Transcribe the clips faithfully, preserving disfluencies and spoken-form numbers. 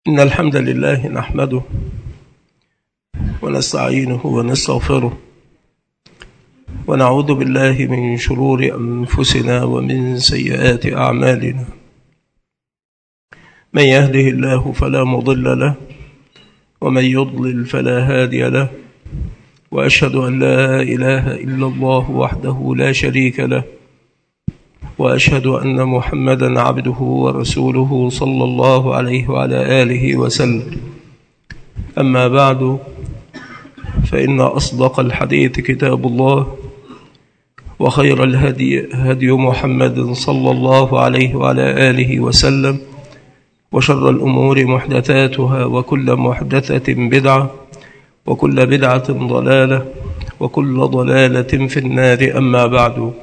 إن الحمد لله نحمده ونستعينه ونستغفره ونعوذ بالله من شرور أنفسنا ومن سيئات أعمالنا. من يهده الله فلا مضل له ومن يضلل فلا هادي له، وأشهد أن لا إله إلا الله وحده لا شريك له، وأشهد أن محمدا عبده ورسوله صلى الله عليه وعلى آله وسلم. أما بعد، فإن أصدق الحديث كتاب الله، وخير الهدي هدي محمد صلى الله عليه وعلى آله وسلم، وشر الأمور محدثاتها، وكل محدثة بدعة، وكل بدعة ضلالة، وكل ضلالة في النار. أما بعد،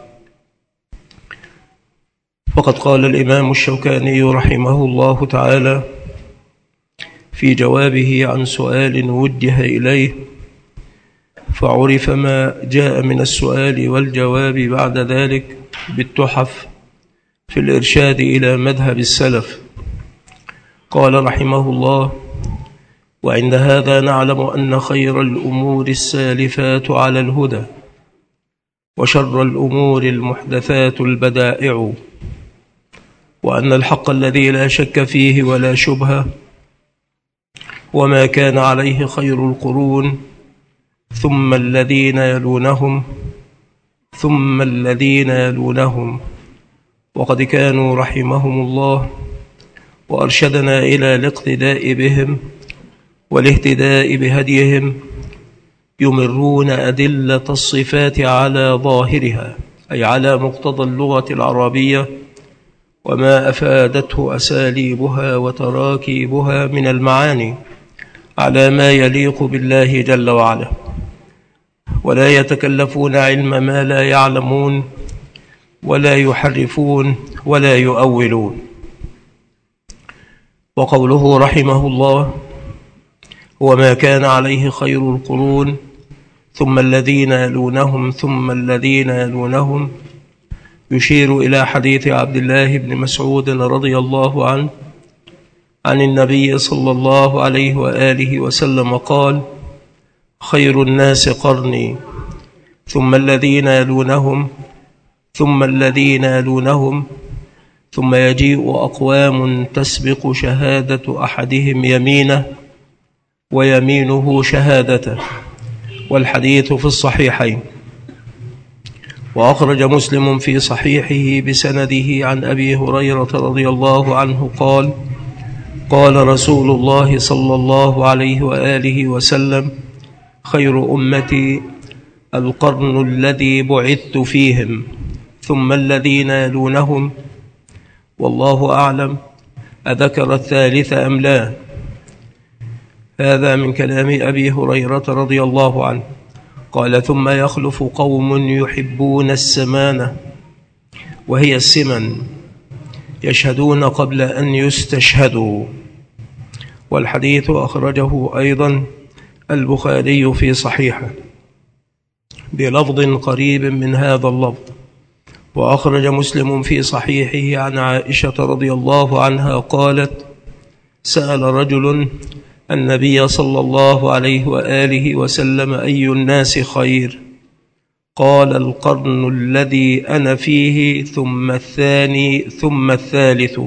فقد قال الإمام الشوكاني رحمه الله تعالى في جوابه عن سؤال وجه إليه، فعرف ما جاء من السؤال والجواب بعد ذلك بالتحف في الإرشاد إلى مذهب السلف. قال رحمه الله: وعند هذا نعلم أن خير الأمور السالفات على الهدى، وشر الأمور المحدثات البدائع، وأن الحق الذي لا شك فيه ولا شبهة، وما كان عليه خير القرون ثم الذين يلونهم ثم الذين يلونهم، وقد كانوا رحمهم الله وأرشدنا إلى الاقتداء بهم والاهتداء بهديهم، يمرون أدلة الصفات على ظاهرها، أي على مقتضى اللغة العربية وما أفادته أساليبها وتراكيبها من المعاني على ما يليق بالله جل وعلا، ولا يتكلفون علم ما لا يعلمون، ولا يحرفون ولا يؤولون. وقوله رحمه الله: وما كان عليه خير القرون ثم الذين يلونهم ثم الذين يلونهم، يشير إلى حديث عبد الله بن مسعود رضي الله عنه عن النبي صلى الله عليه وآله وسلم قال: خير الناس قرني، ثم الذين يلونهم ثم الذين يلونهم، ثم يجيء أقوام تسبق شهادة أحدهم يمينه ويمينه شهادته. والحديث في الصحيحين. وأخرج مسلم في صحيحه بسنده عن أبي هريرة رضي الله عنه قال: قال رسول الله صلى الله عليه وآله وسلم: خير أمتي القرن الذي بعثت فيهم، ثم الذين يلونهم. والله أعلم أذكر الثالث أم لا. هذا من كلام أبي هريرة رضي الله عنه. قال: ثم يخلف قوم يحبون السمانة، وهي السمن، يشهدون قبل أن يستشهدوا. والحديث أخرجه أيضا البخاري في صحيحه بلفظ قريب من هذا اللفظ. وأخرج مسلم في صحيحه عن عائشة رضي الله عنها قالت: سأل رجل النبي صلى الله عليه وآله وسلم: أي الناس خير؟ قال: القرن الذي أنا فيه، ثم الثاني، ثم الثالث.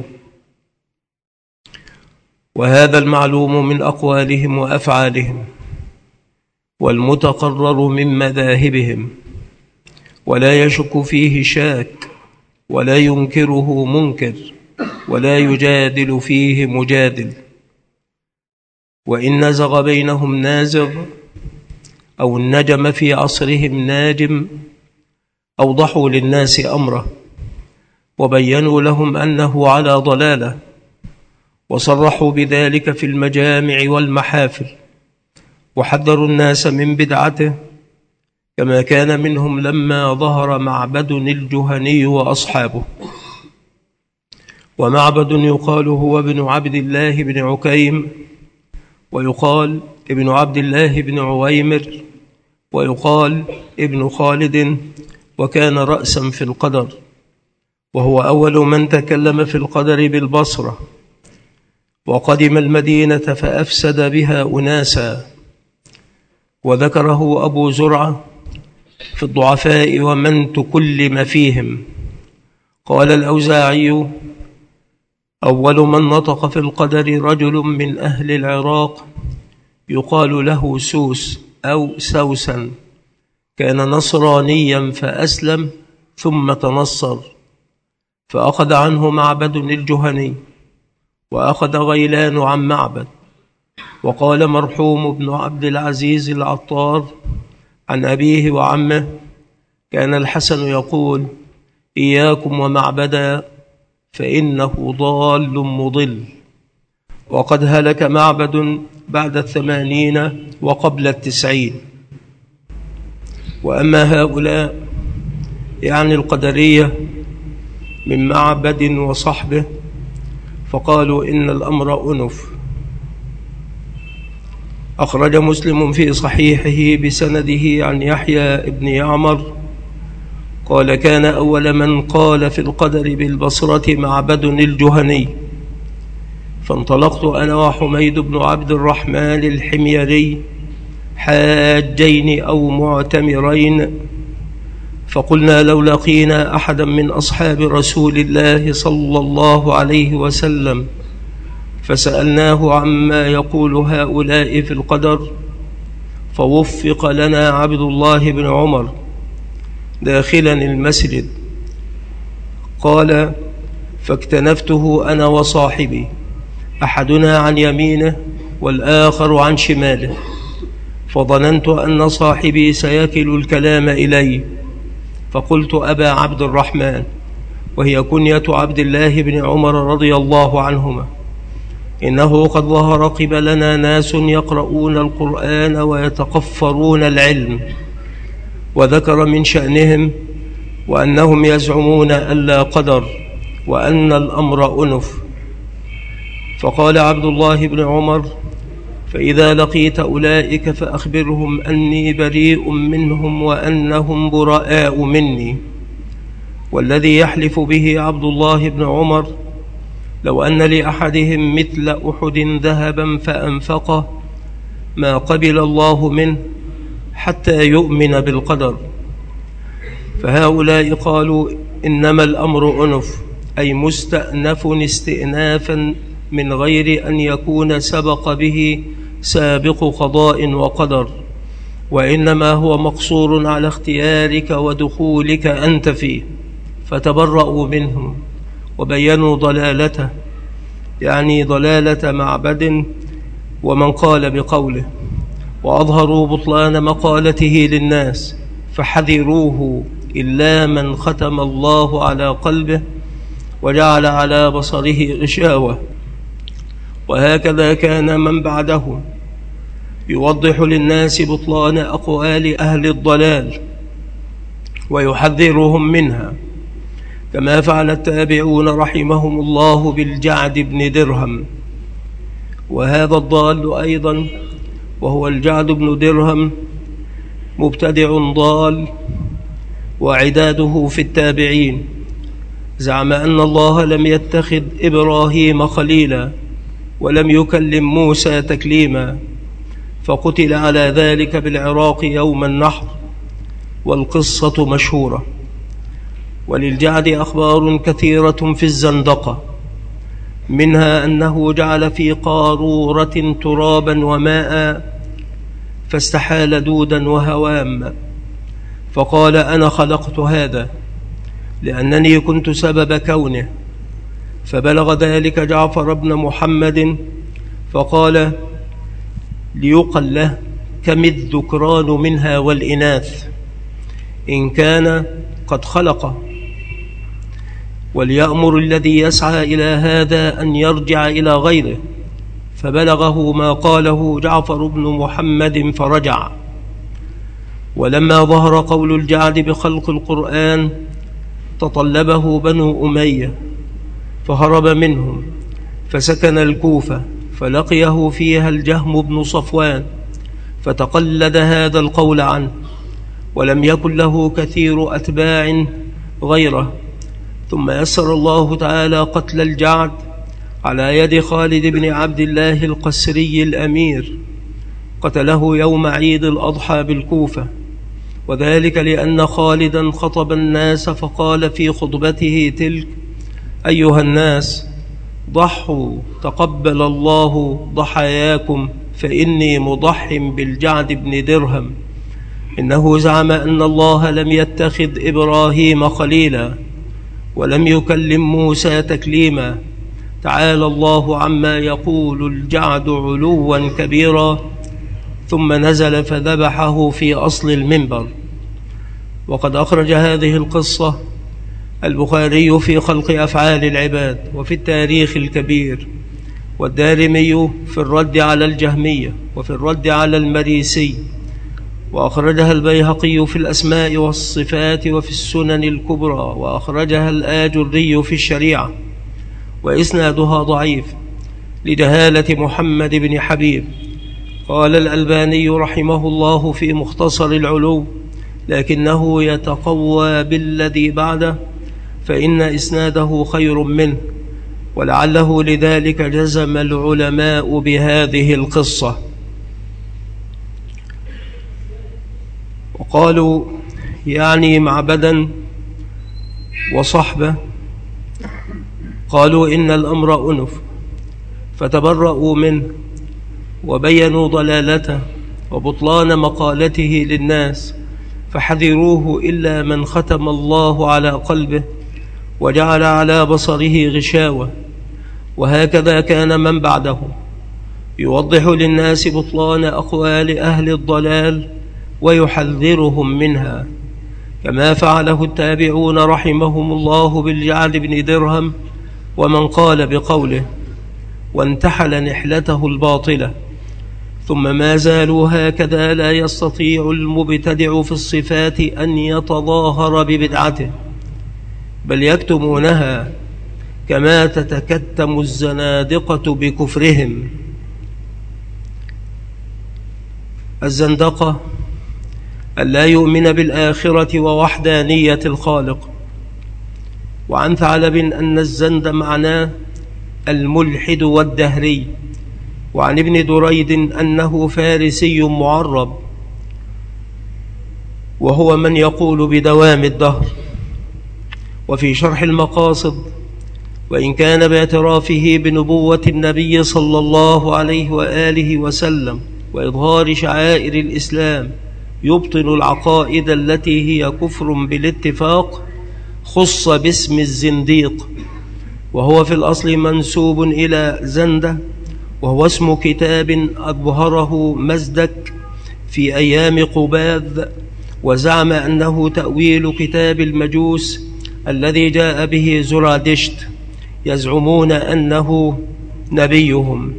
وهذا المعلوم من أقوالهم وأفعالهم، والمتقرر من مذاهبهم، ولا يشك فيه شاك، ولا ينكره منكر، ولا يجادل فيه مجادل. وإن نزغ بينهم نازغ، أو النجم في عصرهم ناجم، أوضحوا للناس أمره، وبينوا لهم أنه على ضلالة، وصرحوا بذلك في المجامع والمحافل، وحذروا الناس من بدعته، كما كان منهم لما ظهر معبد الجهني وأصحابه. ومعبد يقال هو ابن عبد الله بن عكيم، ويقال ابن عبد الله بن عويمر، ويقال ابن خالد، وكان رأسا في القدر، وهو أول من تكلم في القدر بالبصرة، وقدم المدينة فأفسد بها أناسا. وذكره أبو زرعة في الضعفاء ومن تكلم فيهم. قال الأوزاعي: أول من نطق في القدر رجل من أهل العراق يقال له سوس أو سوسا، كان نصرانيا فأسلم ثم تنصر، فأخذ عنه معبد الجهني، وأخذ غيلان عن معبد. وقال مرحوم بن عبد العزيز العطار عن أبيه وعمه: كان الحسن يقول: إياكم ومعبدا فإنه ضال مضل. وقد هلك معبد بعد الثمانين وقبل التسعين. وأما هؤلاء يعني القدرية من معبد وصحبه فقالوا إن الأمر أنف. أخرج مسلم في صحيحه بسنده عن يحيى بن يعمر قال: كان أول من قال في القدر بالبصرة معبد الجهني، فانطلقت أنا وحميد بن عبد الرحمن الحميري حاجين أو معتمرين، فقلنا: لو لقينا أحدا من أصحاب رسول الله صلى الله عليه وسلم فسألناه عما يقول هؤلاء في القدر، فوفق لنا عبد الله بن عمر داخلا المسجد. قال: فاكتنفته أنا وصاحبي، أحدنا عن يمينه والآخر عن شماله، فظننت أن صاحبي سيكل الكلام إلي، فقلت: أبا عبد الرحمن، وهي كنية عبد الله بن عمر رضي الله عنهما، إنه قد ظهر قبلنا ناس يقرؤون القرآن ويتقفرون العلم، وذكر من شأنهم وأنهم يزعمون ألا قدر وأن الأمر أنف. فقال عبد الله بن عمر: فإذا لقيت أولئك فأخبرهم أني بريء منهم وأنهم براء مني. والذي يحلف به عبد الله بن عمر لو أن لأحدهم مثل أحد ذهبا فأنفقه ما قبل الله منه حتى يؤمن بالقدر. فهؤلاء قالوا: إنما الأمر أنف، أي مستأنف استئنافا من غير أن يكون سبق به سابق قضاء وقدر، وإنما هو مقصور على اختيارك ودخولك أنت فيه. فتبرأوا منهم وبينوا ضلالته، يعني ضلالة معبد ومن قال بقوله، وأظهروا بطلان مقالته للناس، فحذروه إلا من ختم الله على قلبه وجعل على بصره غشاوة. وهكذا كان من بعده يوضح للناس بطلان أقوال أهل الضلال ويحذرهم منها، كما فعل التابعون رحمهم الله بالجعد بن درهم. وهذا الضال أيضا وهو الجعد بن درهم مبتدع ضال، وعداده في التابعين زعم أن الله لم يتخذ إبراهيم خليلا ولم يكلم موسى تكليما، فقتل على ذلك بالعراق يوم النحر، والقصة مشهورة. وللجعد أخبار كثيرة في الزندقة، منها أنه جعل في قارورة ترابا وماء فاستحال دودا وهوام، فقال: أنا خلقت هذا لأنني كنت سبب كونه. فبلغ ذلك جعفر بن محمد فقال: ليقل له كم الذكران منها والإناث إن كان قد خلق، وليأمر الذي يسعى إلى هذا أن يرجع إلى غيره. فبلغه ما قاله جعفر بن محمد فرجع. ولما ظهر قول الجعد بخلق القرآن تطلبه بنو أمية فهرب منهم، فسكن الكوفة، فلقيه فيها الجهم بن صفوان فتقلد هذا القول عنه، ولم يكن له كثير أتباع غيره. ثم يسر الله تعالى قتل الجعد على يد خالد بن عبد الله القسري الأمير، قتله يوم عيد الأضحى بالكوفة، وذلك لأن خالدا خطب الناس فقال في خطبته تلك: أيها الناس، ضحوا تقبل الله ضحاياكم، فإني مضح بالجعد بن درهم. إنه زعم أن الله لم يتخذ إبراهيم خليلا ولم يكلم موسى تكليما، تعالى الله عما يقول الجعد علوا كبيرا. ثم نزل فذبحه في أصل المنبر. وقد أخرج هذه القصة البخاري في خلق أفعال العباد وفي التاريخ الكبير، والدارمي في الرد على الجهمية وفي الرد على المريسي، وأخرجها البيهقي في الأسماء والصفات وفي السنن الكبرى، وأخرجها الآجري في الشريعة، وإسنادها ضعيف لجهالة محمد بن حبيب. قال الألباني رحمه الله في مختصر العلو: لكنه يتقوى بالذي بعده، فإن إسناده خير منه، ولعله لذلك جزم العلماء بهذه القصة. وقالوا يعني معبدا وصحبه، قالوا إن الأمر أنف، فتبرؤوا منه وبينوا ضلالته وبطلان مقالته للناس، فحذروه إلا من ختم الله على قلبه وجعل على بصره غشاوة. وهكذا كان من بعده يوضح للناس بطلان أقوال أهل الضلال ويحذرهم منها، كما فعله التابعون رحمهم الله بالجعد بن درهم، ومن قال بقوله وانتحل نحلته الباطلة. ثم ما زالوا هكذا، لا يستطيع المبتدع في الصفات أن يتظاهر ببدعته، بل يكتمونها كما تتكتم الزنادقة بكفرهم. الزندقة أن لا يؤمن بالآخرة ووحدانية الخالق. وعن ثعلب أن الزند معناه الملحد والدهري. وعن ابن دريد أنه فارسي معرب، وهو من يقول بدوام الدهر. وفي شرح المقاصد: وإن كان باعترافه بنبوة النبي صلى الله عليه وآله وسلم وإظهار شعائر الإسلام يبطل العقائد التي هي كفر بالاتفاق، خص باسم الزنديق، وهو في الأصل منسوب إلى زندة، وهو اسم كتاب أظهره مزدك في أيام قباذ، وزعم أنه تأويل كتاب المجوس الذي جاء به زرادشت، يزعمون أنه نبيهم،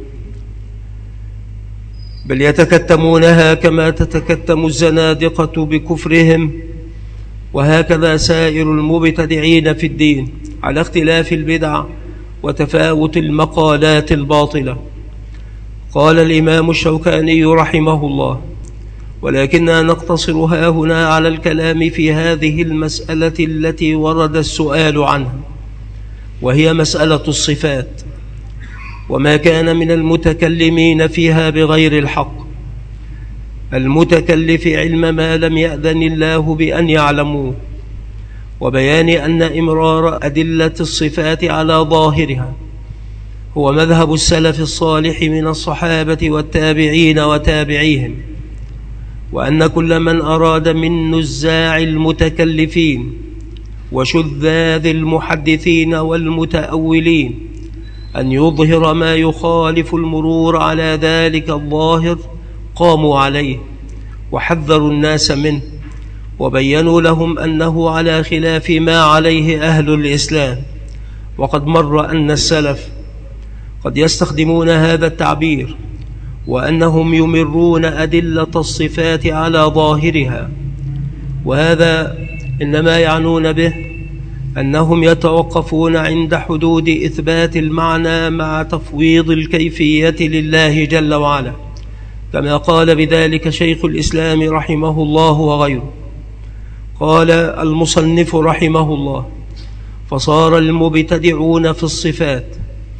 بل يتكتمونها كما تتكتم الزنادقة بكفرهم. وهكذا سائر المبتدعين في الدين، على اختلاف البدع وتفاوت المقالات الباطلة. قال الإمام الشوكاني رحمه الله: ولكننا نقتصر هاهنا على الكلام في هذه المسألة التي ورد السؤال عنها، وهي مسألة الصفات، وما كان من المتكلمين فيها بغير الحق، المتكلف علم ما لم يأذن الله بأن يعلموه، وبيان أن إمرار أدلة الصفات على ظاهرها هو مذهب السلف الصالح من الصحابة والتابعين وتابعيهم، وأن كل من أراد من نزاع المتكلفين وشذاذ المحدثين والمتأولين أن يظهر ما يخالف المرور على ذلك الظاهر قاموا عليه وحذروا الناس منه، وبينوا لهم أنه على خلاف ما عليه أهل الإسلام. وقد مر أن السلف قد يستخدمون هذا التعبير، وأنهم يمرون أدلة الصفات على ظاهرها، وهذا إنما يعنون به أنهم يتوقفون عند حدود إثبات المعنى مع تفويض الكيفية لله جل وعلا، كما قال بذلك شيخ الإسلام رحمه الله وغيره. قال المصنف رحمه الله: فصار المبتدعون في الصفات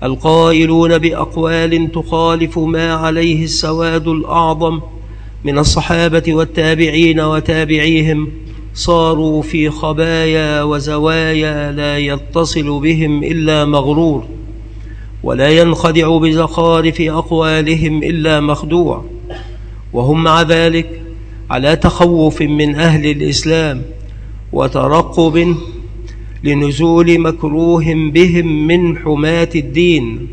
القائلون بأقوال تخالف ما عليه السواد الأعظم من الصحابة والتابعين وتابعيهم صاروا في خبايا وزوايا لا يتصل بهم إلا مغرور، ولا ينخدع بزخارف أقوالهم إلا مخدوع، وهم مع ذلك على تخوف من أهل الإسلام وترقب لنزول مكروه بهم من حماة الدين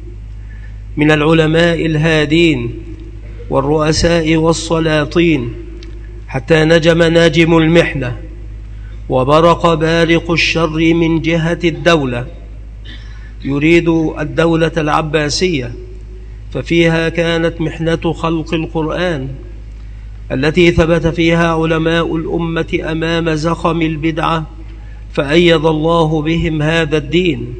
من العلماء الهادين والرؤساء والسلاطين، حتى نجم ناجم المحنة وبرق بارق الشر من جهة الدولة، يريد الدولة العباسية، ففيها كانت محنة خلق القرآن التي ثبت فيها علماء الأمة أمام زخم البدعة فأيد الله بهم هذا الدين.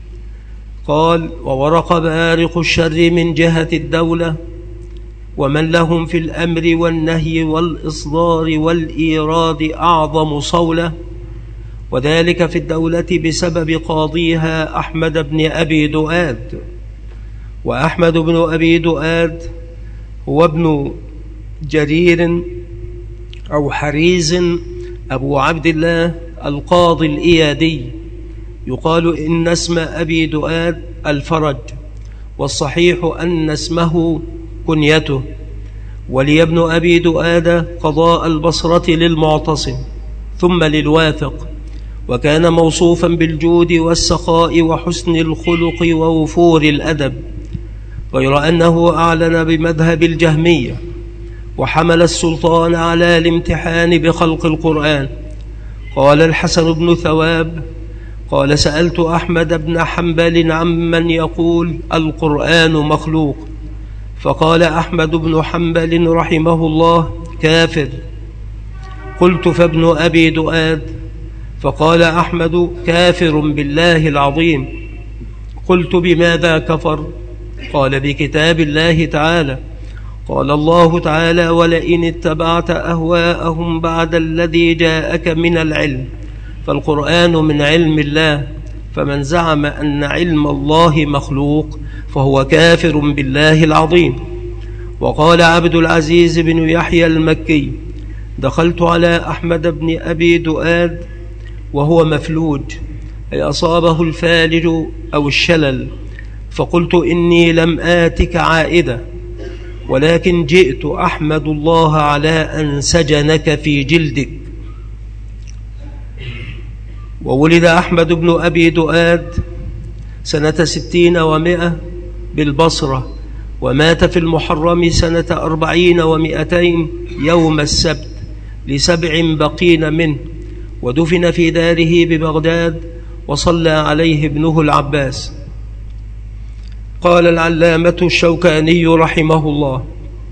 قال: وورق بارق الشر من جهة الدولة ومن لهم في الأمر والنهي والإصدار والإيراد أعظم صولة، وذلك في الدولة بسبب قاضيها أحمد بن أبي دؤاد. وأحمد بن أبي دؤاد هو ابن جرير أو حريز أبو عبد الله القاضي الإيادي، يقال إن اسم أبي دؤاد الفرج، والصحيح أن اسمه كنيته. ولي ابن أبي دؤاد قضاء البصرة للمعتصم ثم للواثق، وكان موصوفا بالجود والسخاء وحسن الخلق ووفور الأدب، غير أنه أعلن بمذهب الجهمية وحمل السلطان على الامتحان بخلق القرآن. قال الحسن بن ثواب: قال: سألت أحمد بن حنبل عمن يقول القرآن مخلوق، فقال أحمد بن حنبل رحمه الله: كافر. قلت: فابن أبي دؤاد؟ فقال أحمد: كافر بالله العظيم. قلت: بماذا كفر؟ قال: بكتاب الله تعالى. قال الله تعالى: ولئن اتبعت أهواءهم بعد الذي جاءك من العلم، فالقرآن من علم الله، فمن زعم أن علم الله مخلوق فهو كافر بالله العظيم. وقال عبد العزيز بن يحيى المكي: دخلت على أحمد بن أبي دؤاد وهو مفلوج، أي أصابه الفالج أو الشلل، فقلت: إني لم آتك عائدة، ولكن جئت أحمد الله على أن سجنك في جلدك. وولد أحمد بن أبي دؤاد سنة ستين ومائة بالبصرة، ومات في المحرم سنة أربعين ومائتين يوم السبت لسبع بقين منه، ودفن في داره ببغداد، وصلى عليه ابنه العباس. قال العلامة الشوكاني رحمه الله: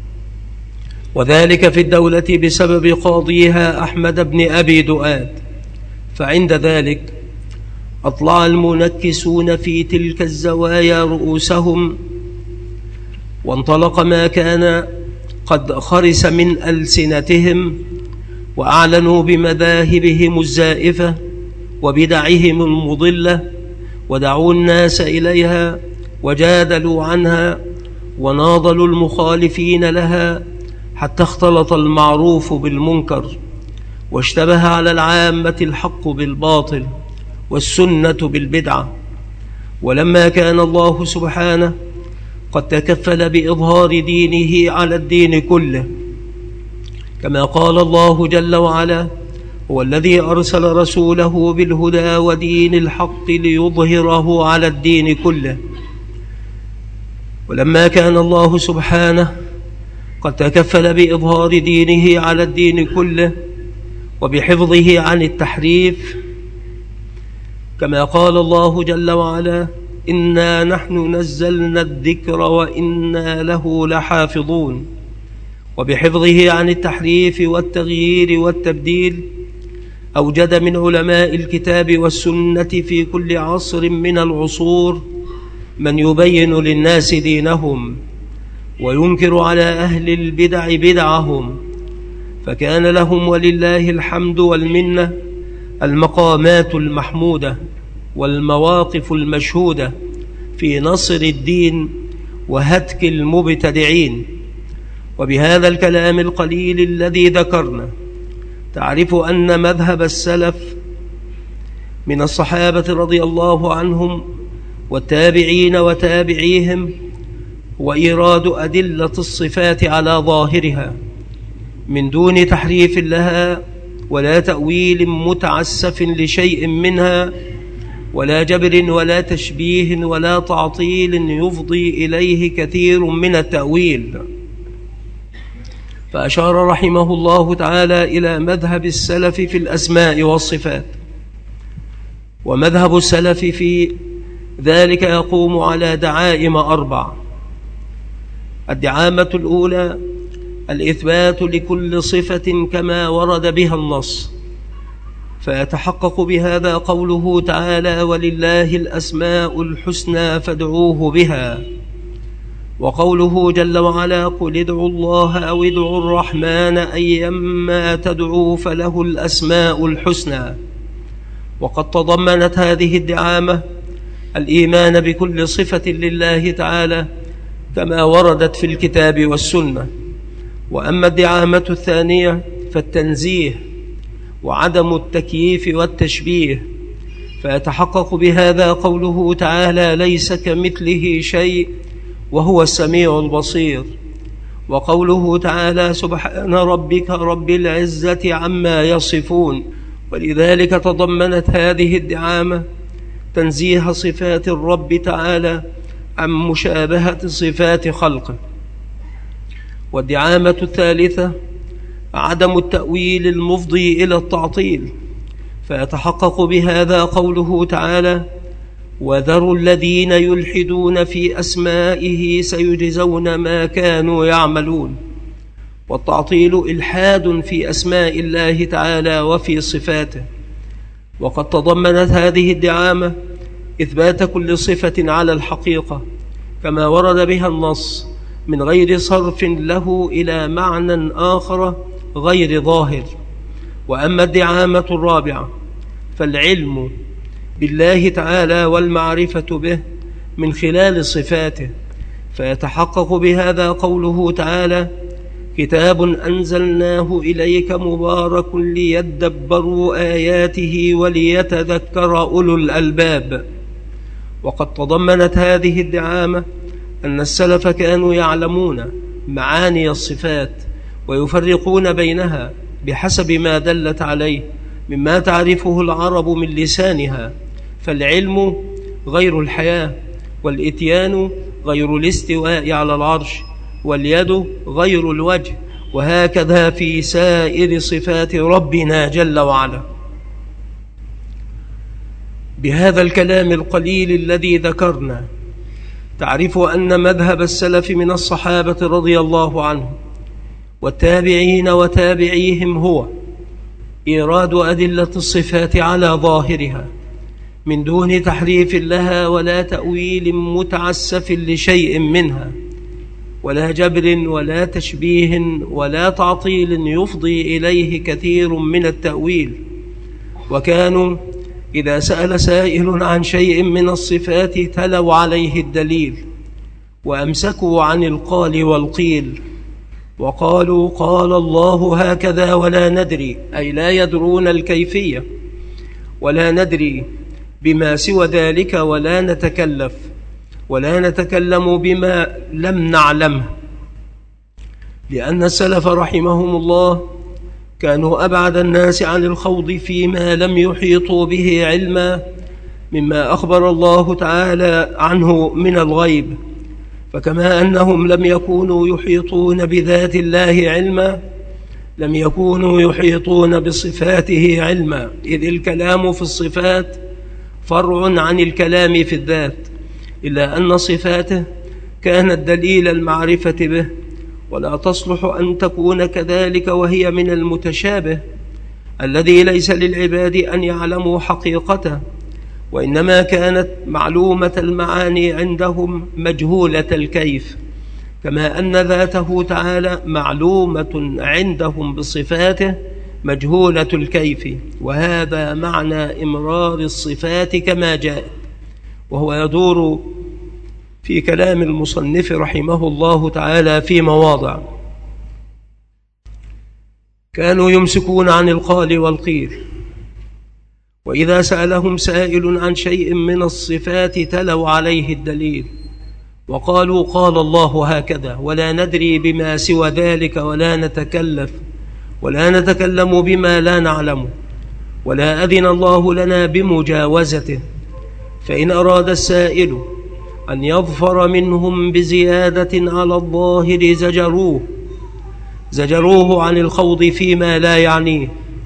وذلك في الدولة بسبب قاضيها أحمد بن أبي دؤاد. فعند ذلك أطلع المنكسون في تلك الزوايا رؤوسهم، وانطلق ما كان قد خرس من ألسنتهم، وأعلنوا بمذاهبهم الزائفة وبدعهم المضلة، ودعوا الناس إليها وجادلوا عنها وناضلوا المخالفين لها، حتى اختلط المعروف بالمنكر، واشتبه على العامة الحق بالباطل والسنة بالبدعة. ولما كان الله سبحانه قد تكفل بإظهار دينه على الدين كله، كما قال الله جل وعلا: هو الذي أرسل رسوله بالهدى ودين الحق ليظهره على الدين كله. ولما كان الله سبحانه قد تكفل بإظهار دينه على الدين كله وبحفظه عن التحريف، كما قال الله جل وعلا: إنا نحن نزلنا الذكر وإنا له لحافظون، وبحفظه عن التحريف والتغيير والتبديل، أوجد من علماء الكتاب والسنة في كل عصر من العصور من يبين للناس دينهم وينكر على أهل البدع بدعهم، فكان لهم ولله الحمد والمنة المقامات المحمودة والمواقف المشهودة في نصر الدين وهتك المبتدعين. وبهذا الكلام القليل الذي ذكرنا تعرف أن مذهب السلف من الصحابة رضي الله عنهم والتابعين وتابعيهم هو إيراد أدلة الصفات على ظاهرها من دون تحريف لها ولا تأويل متعسف لشيء منها ولا جبر ولا تشبيه ولا تعطيل يفضي إليه كثير من التأويل. فأشار رحمه الله تعالى إلى مذهب السلف في الأسماء والصفات. ومذهب السلف في ذلك يقوم على دعائم أربع. الدعامة الأولى الإثبات لكل صفة كما ورد بها النص، فيتحقق بهذا قوله تعالى: ولله الأسماء الحسنى فادعوه بها، وقوله جل وعلا: قل ادعوا الله أو ادعوا الرحمن أيما تدعوا فله الأسماء الحسنى. وقد تضمنت هذه الدعامة الإيمان بكل صفة لله تعالى كما وردت في الكتاب والسنة. وأما الدعامة الثانية فالتنزيه وعدم التكييف والتشبيه، فيتحقق بهذا قوله تعالى: ليس كمثله شيء وهو السميع البصير، وقوله تعالى: سبحان ربك رب العزة عما يصفون. ولذلك تضمنت هذه الدعامة تنزيه صفات الرب تعالى عن مشابهة صفات خلقه. والدعامة الثالثة عدم التأويل المفضي إلى التعطيل، فيتحقق بهذا قوله تعالى: وذروا الذين يلحدون في أسمائه سيجزون ما كانوا يعملون. والتعطيل إلحاد في أسماء الله تعالى وفي صفاته. وقد تضمنت هذه الدعامة إثبات كل صفة على الحقيقة كما ورد بها النص من غير صرف له إلى معنى آخر غير ظاهر. وأما الدعامة الرابعة فالعلم بالله تعالى والمعرفة به من خلال صفاته، فيتحقق بهذا قوله تعالى: كتاب أنزلناه إليك مبارك ليدبروا آياته وليتذكر أولو الألباب. وقد تضمنت هذه الدعامة أن السلف كانوا يعلمون معاني الصفات ويفرقون بينها بحسب ما دلت عليه مما تعرفه العرب من لسانها. فالعلم غير الحياة، والإتيان غير الاستواء على العرش، واليد غير الوجه، وهكذا في سائر صفات ربنا جل وعلا. بهذا الكلام القليل الذي ذكرنا تعرف أن مذهب السلف من الصحابة رضي الله عنهم والتابعين وتابعيهم هو إيراد أدلة الصفات على ظاهرها من دون تحريف لها ولا تأويل متعسف لشيء منها، ولا جبر ولا تشبيه ولا تعطيل يفضي إليه كثير من التأويل. وكانوا إذا سأل سائل عن شيء من الصفات تلوا عليه الدليل وأمسكوا عن القال والقيل، وقالوا: قال الله هكذا ولا ندري، أي لا يدرون الكيفية، ولا ندري بما سوى ذلك، ولا نتكلف ولا نتكلم بما لم نعلمه. لأن السلف رحمهم الله كانوا أبعد الناس عن الخوض فيما لم يحيطوا به علما مما أخبر الله تعالى عنه من الغيب. فكما أنهم لم يكونوا يحيطون بذات الله علما، لم يكونوا يحيطون بصفاته علما، إذ الكلام في الصفات فرع عن الكلام في الذات، إلا أن صفاته كانت دليل المعرفة به، ولا تصلح أن تكون كذلك وهي من المتشابه الذي ليس للعباد أن يعلموا حقيقته، وإنما كانت معلومة المعاني عندهم مجهولة الكيف، كما أن ذاته تعالى معلومة عندهم بصفاته مجهولة الكيف. وهذا معنى إمرار الصفات كما جاءت، وهو يدور في كلام المصنف رحمه الله تعالى في مواضع. كانوا يمسكون عن القال والقيل، وإذا سألهم سائل عن شيء من الصفات تلوا عليه الدليل وقالوا قال الله هكذا، ولا ندري بما سوى ذلك، ولا نتكلف ولا نتكلم بما لا نعلم، ولا أذن الله لنا بمجاوزته. فإن أراد السائل أن يظفر منهم بزيادة على الظاهر زجروه زجروه عن الخوض فيما لا يعنيه،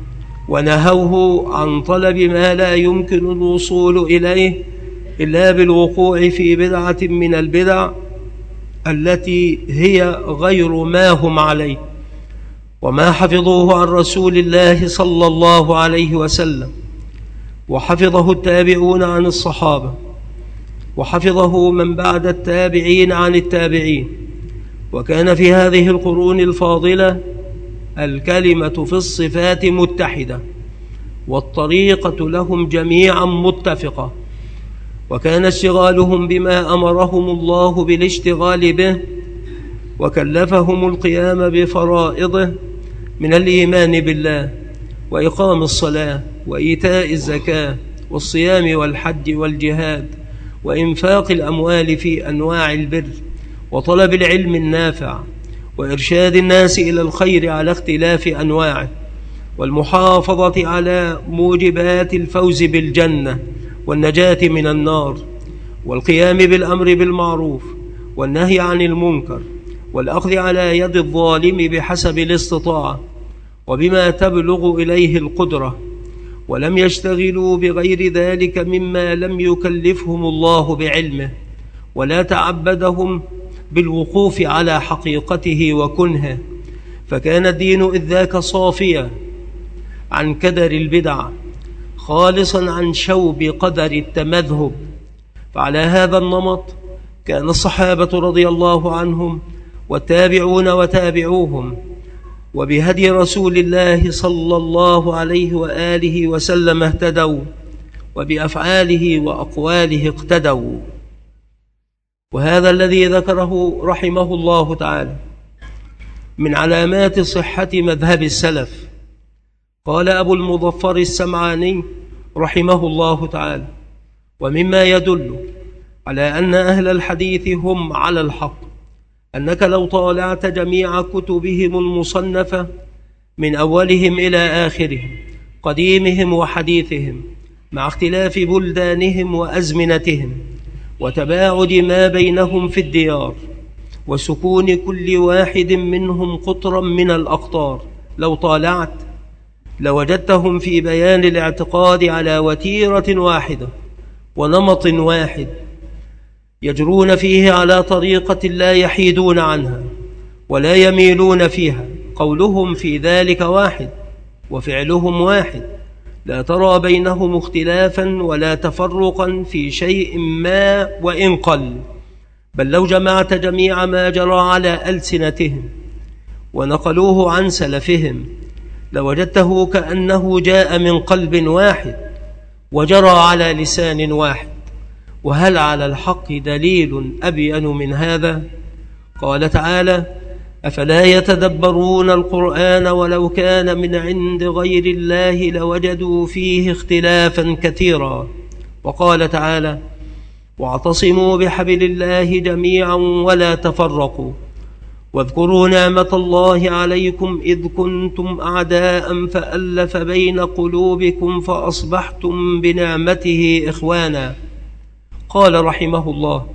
ونهوه عن طلب ما لا يمكن الوصول إليه إلا بالوقوع في بدعة من البدع التي هي غير ما هم عليه، وما حفظوه عن رسول الله صلى الله عليه وسلم، وحفظه التابعون عن الصحابة، وحفظه من بعد التابعين عن التابعين. وكان في هذه القرون الفاضلة الكلمة في الصفات متحدة، والطريقة لهم جميعا متفقة، وكان اشتغالهم بما أمرهم الله بالاشتغال به وكلفهم القيام بفرائضه من الإيمان بالله وإقام الصلاة وإيتاء الزكاة والصيام والحج والجهاد وإنفاق الأموال في أنواع البر وطلب العلم النافع وإرشاد الناس إلى الخير على اختلاف أنواعه، والمحافظة على موجبات الفوز بالجنة والنجاة من النار، والقيام بالأمر بالمعروف والنهي عن المنكر، والأخذ على يد الظالم بحسب الاستطاعة وبما تبلغ إليه القدرة، ولم يشتغلوا بغير ذلك مما لم يكلفهم الله بعلمه، ولا تعبدهم بالوقوف على حقيقته وكنهه. فكان الدين إذ ذاك صافيا عن كدر البدع، خالصا عن شوب قدر التمذهب. فعلى هذا النمط كان الصحابة رضي الله عنهم والتابعون وتابعوهم، وبهدي رسول الله صلى الله عليه وآله وسلم اهتدوا، وبأفعاله وأقواله اقتدوا. وهذا الذي ذكره رحمه الله تعالى من علامات صحة مذهب السلف. قال أبو المظفر السمعاني رحمه الله تعالى: ومما يدل على أن أهل الحديث هم على الحق أنك لو طالعت جميع كتبهم المصنفة من أولهم إلى آخرهم، قديمهم وحديثهم، مع اختلاف بلدانهم وأزمنتهم وتباعد ما بينهم في الديار وسكون كل واحد منهم قطرا من الأقطار، لو طالعت لوجدتهم في بيان الاعتقاد على وتيرة واحدة ونمط واحد، يجرون فيه على طريقة لا يحيدون عنها ولا يميلون فيها، قولهم في ذلك واحد وفعلهم واحد، لا ترى بينهم اختلافا ولا تفرقا في شيء ما وإن قل، بل لو جمعت جميع ما جرى على ألسنتهم ونقلوه عن سلفهم لوجدته كأنه جاء من قلب واحد وجرى على لسان واحد. وهل على الحق دليل أبين من هذا؟ قال تعالى: أفلا يتدبرون القرآن ولو كان من عند غير الله لوجدوا فيه اختلافا كثيرا. وقال تعالى: واعتصموا بحبل الله جميعا ولا تفرقوا واذكروا نعمة الله عليكم إذ كنتم أعداء فألف بين قلوبكم فأصبحتم بنعمته إخوانا. قال رحمه الله: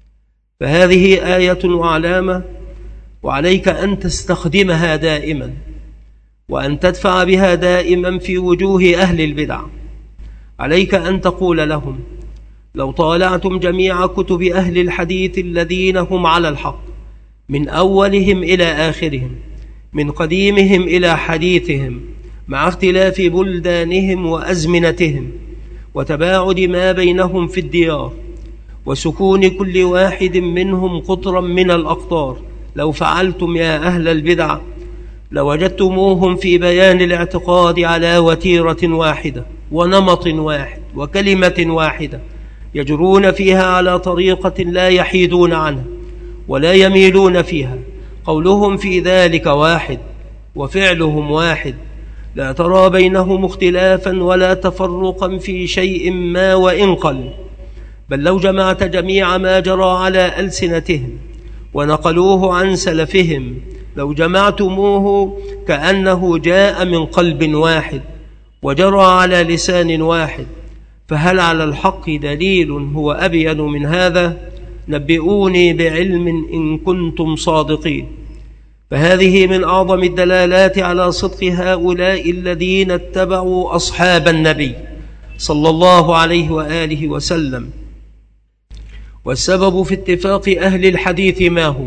فهذه آية وعلامة، وعليك أن تستخدمها دائما وأن تدفع بها دائما في وجوه أهل البدع. عليك أن تقول لهم: لو طالعتم جميع كتب أهل الحديث الذين هم على الحق من أولهم إلى آخرهم، من قديمهم إلى حديثهم، مع اختلاف بلدانهم وأزمنتهم وتباعد ما بينهم في الديار وسكون كل واحد منهم قطرا من الأقطار، لو فعلتم يا أهل البدع لوجدتموهم في بيان الاعتقاد على وتيرة واحدة ونمط واحد وكلمة واحدة، يجرون فيها على طريقة لا يحيدون عنها ولا يميلون فيها، قولهم في ذلك واحد وفعلهم واحد، لا ترى بينهم اختلافا ولا تفرقا في شيء ما وإن قل، بل لو جمعت جميع ما جرى على ألسنتهم ونقلوه عن سلفهم لو جمعتموه كأنه جاء من قلب واحد وجرى على لسان واحد، فهل على الحق دليل هو أبين من هذا؟ نبئوني بعلم إن كنتم صادقين. فهذه من أعظم الدلالات على صدق هؤلاء الذين اتبعوا أصحاب النبي صلى الله عليه وآله وسلم. والسبب في اتفاق أهل الحديث ما هو؟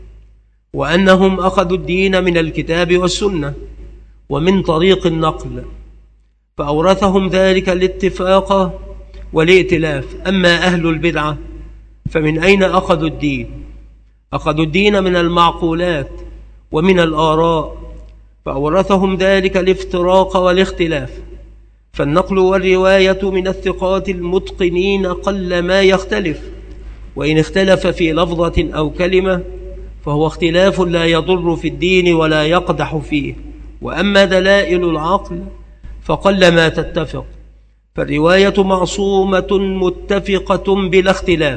وأنهم أخذوا الدين من الكتاب والسنة ومن طريق النقل، فأورثهم ذلك الاتفاق والائتلاف. أما أهل البدعة فمن أين أخذوا الدين؟ أخذوا الدين من المعقولات ومن الآراء، فأورثهم ذلك الافتراق والاختلاف. فالنقل والرواية من الثقات المتقنين قل ما يختلف، وإن اختلف في لفظة أو كلمة فهو اختلاف لا يضر في الدين ولا يقدح فيه. وأما دلائل العقل فقل ما تتفق، فالرواية معصومة متفقة بلا اختلاف،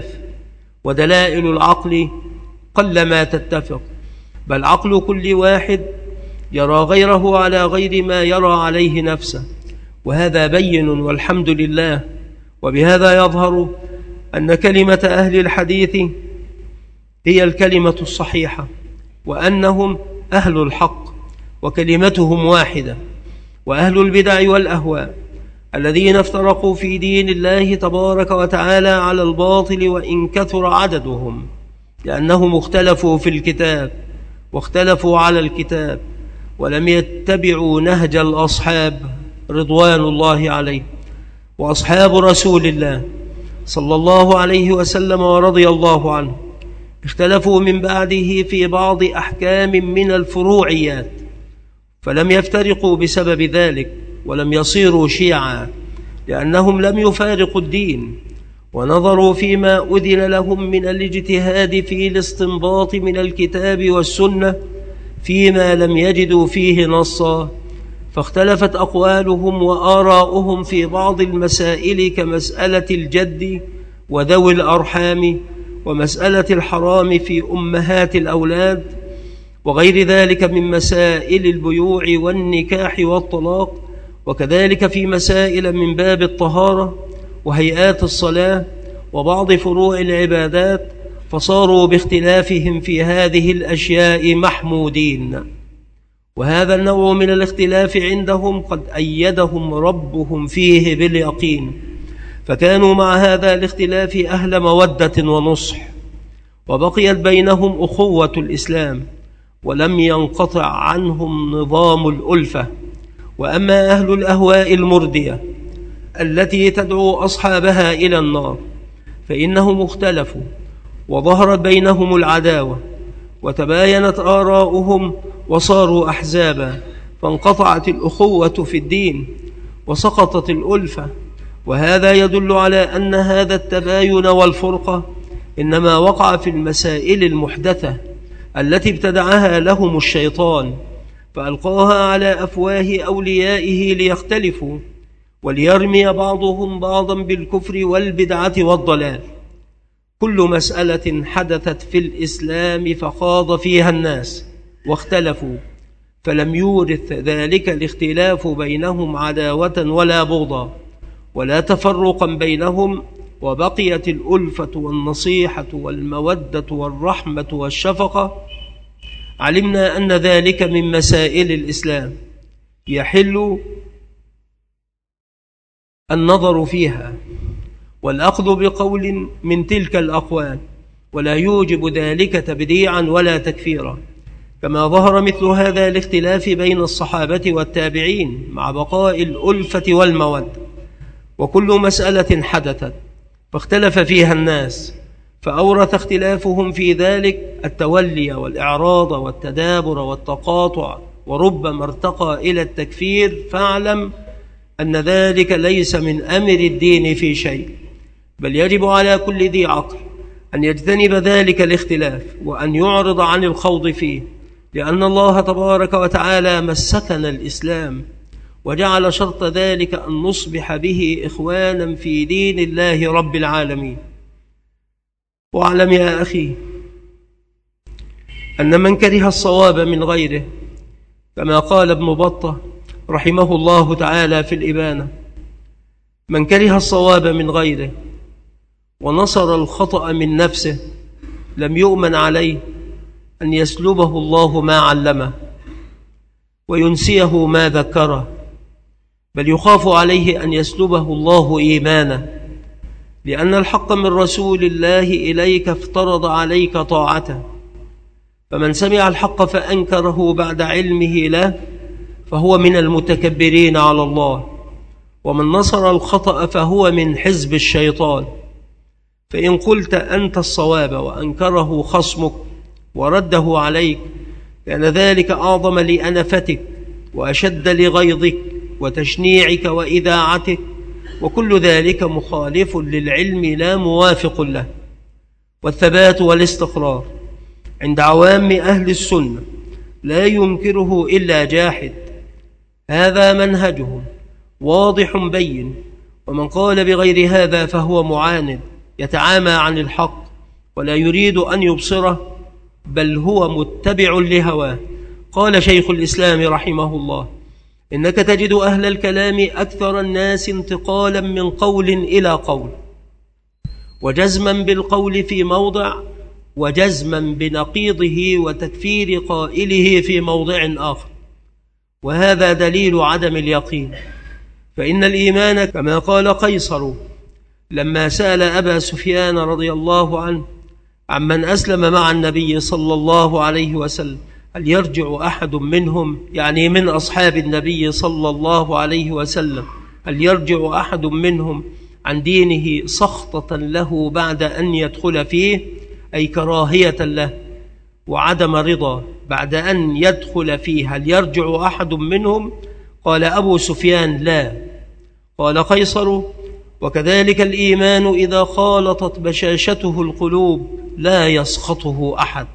ودلائل العقل قل ما تتفق، بل عقل كل واحد يرى غيره على غير ما يرى عليه نفسه، وهذا بين والحمد لله. وبهذا يظهر أن كلمة أهل الحديث هي الكلمة الصحيحة، وأنهم أهل الحق وكلمتهم واحدة. وأهل البدع والأهواء الذين افترقوا في دين الله تبارك وتعالى على الباطل وإن كثر عددهم، لأنهم اختلفوا في الكتاب واختلفوا على الكتاب ولم يتبعوا نهج الأصحاب رضوان الله عليه وأصحاب رسول الله صلى الله عليه وسلم ورضي الله عنه. اختلفوا من بعده في بعض أحكام من الفروعيات، فلم يفترقوا بسبب ذلك ولم يصيروا شيعا، لأنهم لم يفارقوا الدين ونظروا فيما أذن لهم من الاجتهاد في الاستنباط من الكتاب والسنة فيما لم يجدوا فيه نصا، فاختلفت أقوالهم وآراؤهم في بعض المسائل كمسألة الجد وذوي الأرحام ومسألة الحرام في أمهات الأولاد وغير ذلك من مسائل البيوع والنكاح والطلاق، وكذلك في مسائل من باب الطهارة وهيئات الصلاة وبعض فروع العبادات، فصاروا باختلافهم في هذه الأشياء محمودين. وهذا النوع من الاختلاف عندهم قد أيدهم ربهم فيه باليقين، فكانوا مع هذا الاختلاف أهل مودة ونصح، وبقيت بينهم أخوة الإسلام ولم ينقطع عنهم نظام الألفة. وأما أهل الأهواء المردية التي تدعو أصحابها إلى النار فإنهم اختلفوا وظهرت بينهم العداوة وتباينت آراؤهم وصاروا أحزابا، فانقطعت الأخوة في الدين وسقطت الألفة. وهذا يدل على أن هذا التباين والفرقة إنما وقع في المسائل المحدثة التي ابتدعها لهم الشيطان فألقاها على أفواه أوليائه ليختلفوا وليرمي بعضهم بعضا بالكفر والبدعة والضلال. كل مسألة حدثت في الإسلام فخاض فيها الناس واختلفوا، فلم يورث ذلك الاختلاف بينهم عداوة ولا بغضا ولا تفرقا بينهم، وبقيت الألفة والنصيحة والمودة والرحمة والشفقة. علمنا أن ذلك من مسائل الإسلام يحل النظر فيها والأخذ بقول من تلك الأقوال، ولا يوجب ذلك تبديعا ولا تكفيرا، كما ظهر مثل هذا الاختلاف بين الصحابة والتابعين مع بقاء الألفة والمودة. وكل مسألة حدثت فاختلف فيها الناس فأورث اختلافهم في ذلك التولي والإعراض والتدابر والتقاطع، وربما ارتقى إلى التكفير، فاعلم أن ذلك ليس من أمر الدين في شيء، بل يجب على كل ذي عقل أن يجتنب ذلك الاختلاف وأن يعرض عن الخوض فيه، لأن الله تبارك وتعالى مسكنا الإسلام وجعل شرط ذلك أن نصبح به إخوانا في دين الله رب العالمين. واعلم يا أخي أن من كره الصواب من غيره، كما قال ابن بطة رحمه الله تعالى في الإبانة: من كره الصواب من غيره ونصر الخطأ من نفسه لم يؤمن عليه أن يسلبه الله ما علمه وينسيه ما ذكره، بل يخاف عليه أن يسلبه الله إيمانه، لأن الحق من رسول الله إليك افترض عليك طاعته. فمن سمع الحق فأنكره بعد علمه له فهو من المتكبرين على الله، ومن نصر الخطأ فهو من حزب الشيطان. فإن قلت أنت الصواب وأنكره خصمك ورده عليك كان ذلك أعظم لأنفتك وأشد لغيظك وتشنيعك وإذاعتك، وكل ذلك مخالف للعلم لا موافق له. والثبات والاستقرار عند عوام أهل السنة لا ينكره إلا جاحد، هذا منهجهم واضح بين، ومن قال بغير هذا فهو معاند يتعامى عن الحق ولا يريد أن يبصره، بل هو متبع لهواه. قال شيخ الإسلام رحمه الله: إنك تجد أهل الكلام أكثر الناس انتقالا من قول إلى قول، وجزما بالقول في موضع، وجزما بنقيضه وتكفير قائله في موضع آخر، وهذا دليل عدم اليقين. فإن الإيمان كما قال قيصر لما سأل أبا سفيان رضي الله عنه عمن أسلم مع النبي صلى الله عليه وسلم: هل يرجع أحد منهم، يعني من أصحاب النبي صلى الله عليه وسلم، هل يرجع أحد منهم عن دينه سخطة له بعد أن يدخل فيه، أي كراهية له وعدم رضا بعد أن يدخل فيه، هل يرجع أحد منهم؟ قال أبو سفيان: لا. قال قيصر: وكذلك الإيمان إذا خالطت بشاشته القلوب لا يسخطه أحد.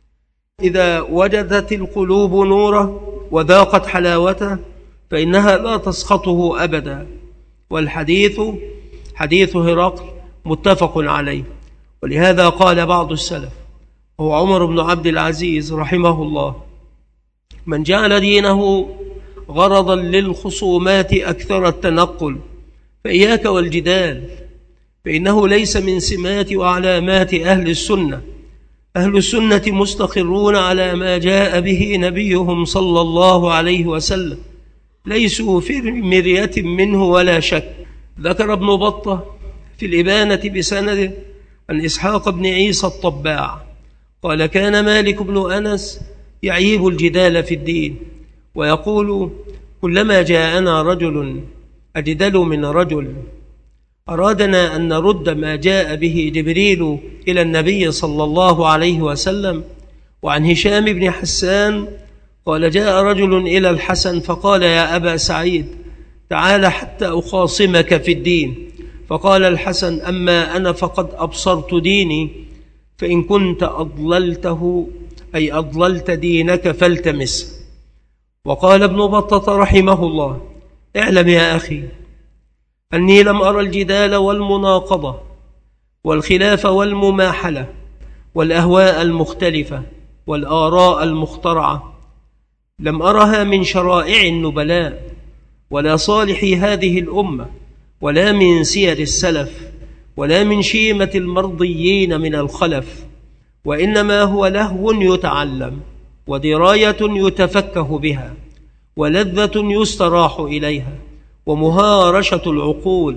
إذا وجدت القلوب نوره وذاقت حلاوته فإنها لا تسخطه أبدا. والحديث حديث هرقل متفق عليه. ولهذا قال بعض السلف هو عمر بن عبد العزيز رحمه الله: من جعل دينه غرضا للخصومات أكثر التنقل فإياك والجدال، فإنه ليس من سمات وعلامات أهل السنة. أهل السنة مستقرون على ما جاء به نبيهم صلى الله عليه وسلم، ليسوا في مرية منه ولا شك. ذكر ابن بطة في الإبانة بسنده عن إسحاق بن عيسى الطباع قال: كان مالك بن أنس يعيب الجدال في الدين ويقول: كلما جاءنا رجل أجدل من رجل أرادنا أن نرد ما جاء به جبريل إلى النبي صلى الله عليه وسلم. وعن هشام بن حسان قال: جاء رجل إلى الحسن فقال: يا أبا سعيد تعال حتى أخاصمك في الدين. فقال الحسن: أما أنا فقد أبصرت ديني، فإن كنت أضللته أي أضللت دينك فالتمس. وقال ابن بطة رحمه الله: اعلم يا أخي أني لم أرى الجدال والمناقضة والخلاف والمماحلة والأهواء المختلفة والآراء المخترعة، لم أرها من شرائع النبلاء ولا صالح هذه الأمة ولا من سير السلف ولا من شيمة المرضيين من الخلف، وإنما هو لهو يتعلم ودراية يتفكه بها ولذة يستراح إليها ومهارشة العقول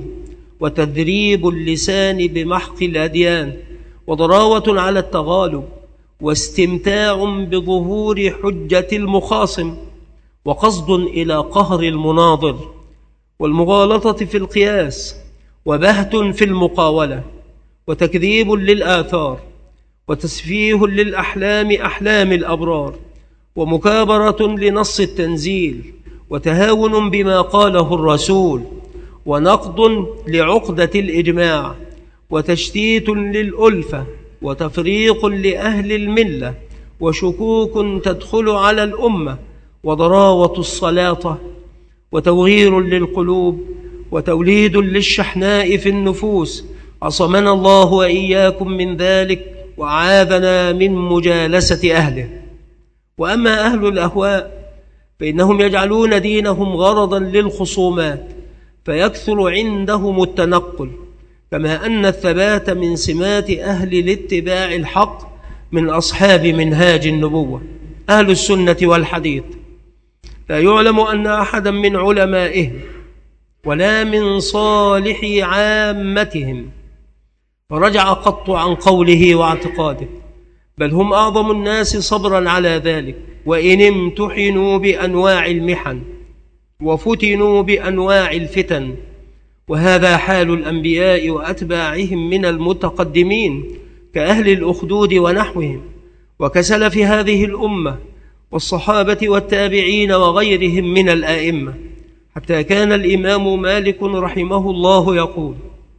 وتدريب اللسان بمحق الأديان وضراوة على التغالب واستمتاع بظهور حجة المخاصم وقصد إلى قهر المناظر والمغالطة في القياس وبهت في المقاولة وتكذيب للآثار وتسفيه للأحلام أحلام الأبرار ومكابرة لنص التنزيل وتهاون بما قاله الرسول ونقض لعقدة الإجماع وتشتيت للألفة وتفريق لأهل الملة وشكوك تدخل على الأمة وضراوة الصلاة وتوغير للقلوب وتوليد للشحناء في النفوس. عصمنا الله وإياكم من ذلك وعاذنا من مجالسة أهله. وأما أهل الأهواء فإنهم يجعلون دينهم غرضا للخصومات فيكثر عندهم التنقل، كما أن الثبات من سمات أهل الاتباع الحق من أصحاب منهاج النبوة أهل السنة والحديث. لا يعلم أن أحدا من علمائهم ولا من صالح عامتهم فرجع قط عن قوله واعتقاده، بل هم أعظم الناس صبرا على ذلك، وإن امتحنوا بأنواع المحن وفتنوا بأنواع الفتن. وهذا حال الأنبياء وأتباعهم من المتقدمين كأهل الأخدود ونحوهم، وكسلف هذه الأمة والصحابة والتابعين وغيرهم من الآئمة، حتى كان الإمام مالك رحمه الله يقول: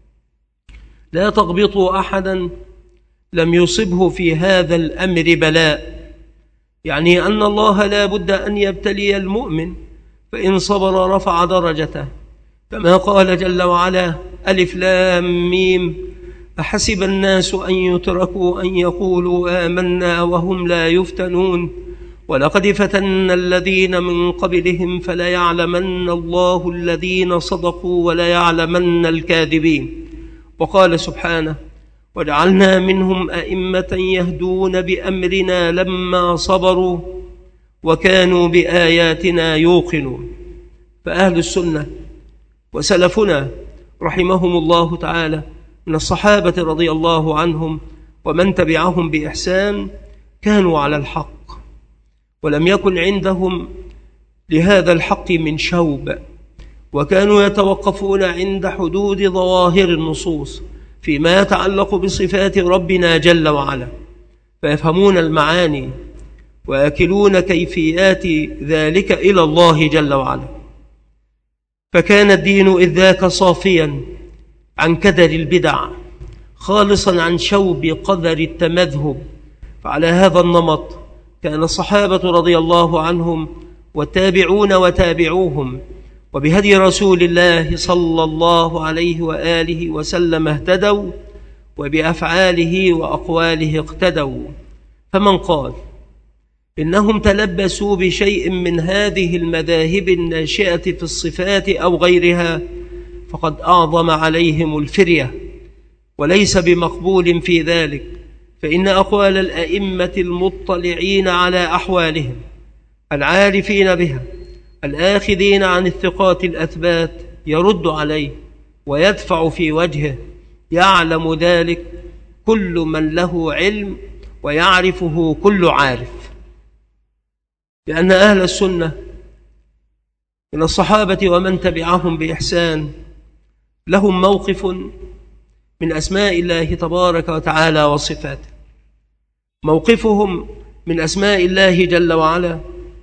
لا تغبطوا أحدا لم يصبه في هذا الأمر بلاء، يعني أن الله لا بد أن يبتلي المؤمن، فإن صبر رفع درجته، كما قال جل وعلا: ألف لام ميم أحسب الناس أن يتركوا أن يقولوا آمنا وهم لا يفتنون ولقد فتنا الذين من قبلهم فليعلمن الله الذين صدقوا وليعلمن الكاذبين. وقال سبحانه: وجعلنا منهم أئمة يهدون بأمرنا لما صبروا وكانوا بآياتنا يوقنون. فأهل السنة وسلفنا رحمهم الله تعالى من الصحابة رضي الله عنهم ومن تبعهم بإحسان كانوا على الحق، ولم يكن عندهم لهذا الحق من شوب، وكانوا يتوقفون عند حدود ظواهر النصوص فيما يتعلق بصفات ربنا جل وعلا، فيفهمون المعاني ويكلون كيفيات ذلك إلى الله جل وعلا. فكان الدين إذ ذاك صافيا عن كدر البدع، خالصا عن شوب قدر التمذهب. فعلى هذا النمط كان الصحابة رضي الله عنهم والتابعون وتابعوهم، وبهدي رسول الله صلى الله عليه وآله وسلم اهتدوا، وبأفعاله وأقواله اقتدوا. فمن قال إنهم تلبسوا بشيء من هذه المذاهب الناشئة في الصفات أو غيرها فقد أعظم عليهم الفرية، وليس بمقبول في ذلك، فإن أقوال الأئمة المطلعين على أحوالهم العارفين بها الآخذين عن الثقات الأثبات يرد عليه ويدفع في وجهه، يعلم ذلك كل من له علم ويعرفه كل عارف. لأن أهل السنة من الصحابة ومن تبعهم بإحسان لهم موقف من أسماء الله تبارك وتعالى وصفاته. موقفهم من أسماء الله جل وعلا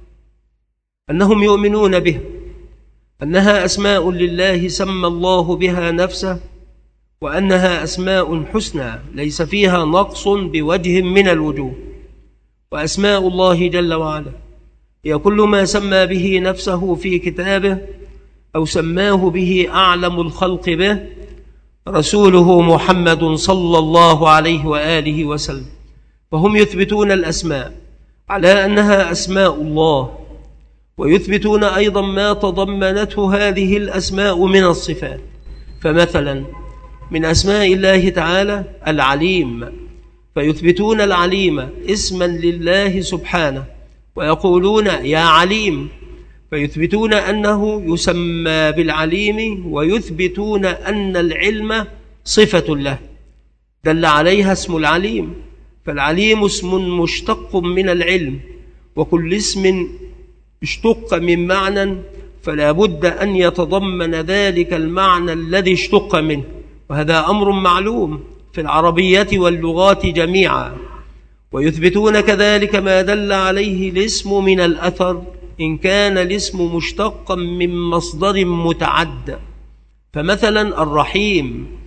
أنهم يؤمنون بها، أنها أسماء لله سمى الله بها نفسه، وأنها أسماء حسنى ليس فيها نقص بوجه من الوجوه. وأسماء الله جل وعلا هي كل ما سمى به نفسه في كتابه أو سماه به أعلم الخلق به رسوله محمد صلى الله عليه وآله وسلم. فهم يثبتون الأسماء على أنها أسماء الله، ويثبتون أيضا ما تضمنته هذه الأسماء من الصفات. فمثلا من أسماء الله تعالى العليم، فيثبتون العليم اسما لله سبحانه، ويقولون يا عليم، فيثبتون أنه يسمى بالعليم، ويثبتون أن العلم صفة له دل عليها اسم العليم. فالعليم اسم مشتق من العلم، وكل اسم اشتق من معنى فلا بد أن يتضمن ذلك المعنى الذي اشتق منه، وهذا أمر معلوم في العربية واللغات جميعا. ويثبتون كذلك ما دل عليه الاسم من الأثر إن كان الاسم مشتقا من مصدر متعد. فمثلا الرحيم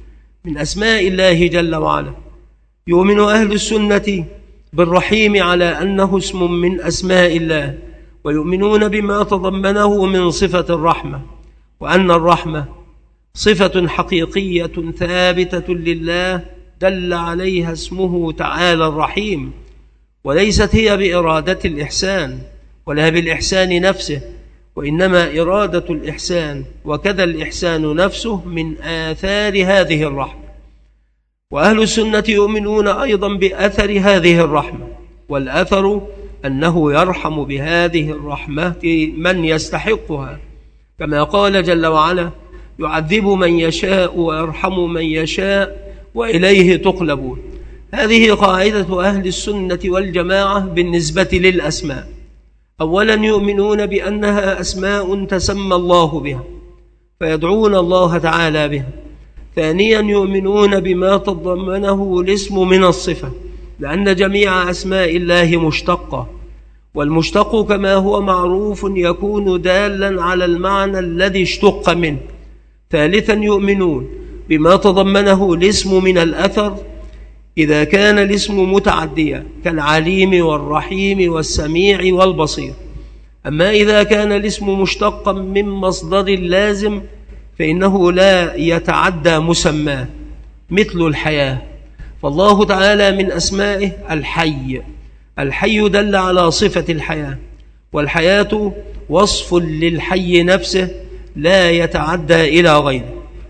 من أسماء الله جل وعلا. يؤمن أهل السنة بالرحيم على أنه اسم من أسماء الله، ويؤمنون بما تضمنه من صفة الرحمة، وأن الرحمة صفة حقيقية ثابتة لله دل عليها اسمه تعالى الرحيم، وليست هي بإرادة الإحسان ولا بالإحسان نفسه، وإنما إرادة الإحسان وكذا الإحسان نفسه من آثار هذه الرحمة. وأهل السنة يؤمنون أيضا بأثر هذه الرحمة، والأثر أنه يرحم بهذه الرحمة من يستحقها، كما قال جل وعلا: يعذب من يشاء ويرحم من يشاء وإليه تقلبون. هذه قاعدة أهل السنة والجماعة بالنسبة للأسماء. أولا يؤمنون بأنها أسماء تسمى الله بها فيدعون الله تعالى بها. ثانيا يؤمنون بما تضمنه الاسم من الصفة، لأن جميع أسماء الله مشتقة، والمشتق كما هو معروف يكون دالا على المعنى الذي اشتق منه. ثالثا يؤمنون بما تضمنه الاسم من الأثر إذا كان الاسم متعديا كالعليم والرحيم والسميع والبصير. أما إذا كان الاسم مشتقا من مصدر لازم فإنه لا يتعدى مسماه، مثل الحياة، فالله تعالى من أسمائه الحي. الحي دل على صفة الحياة، والحياة وصف للحي نفسه لا يتعدى إلى غيره.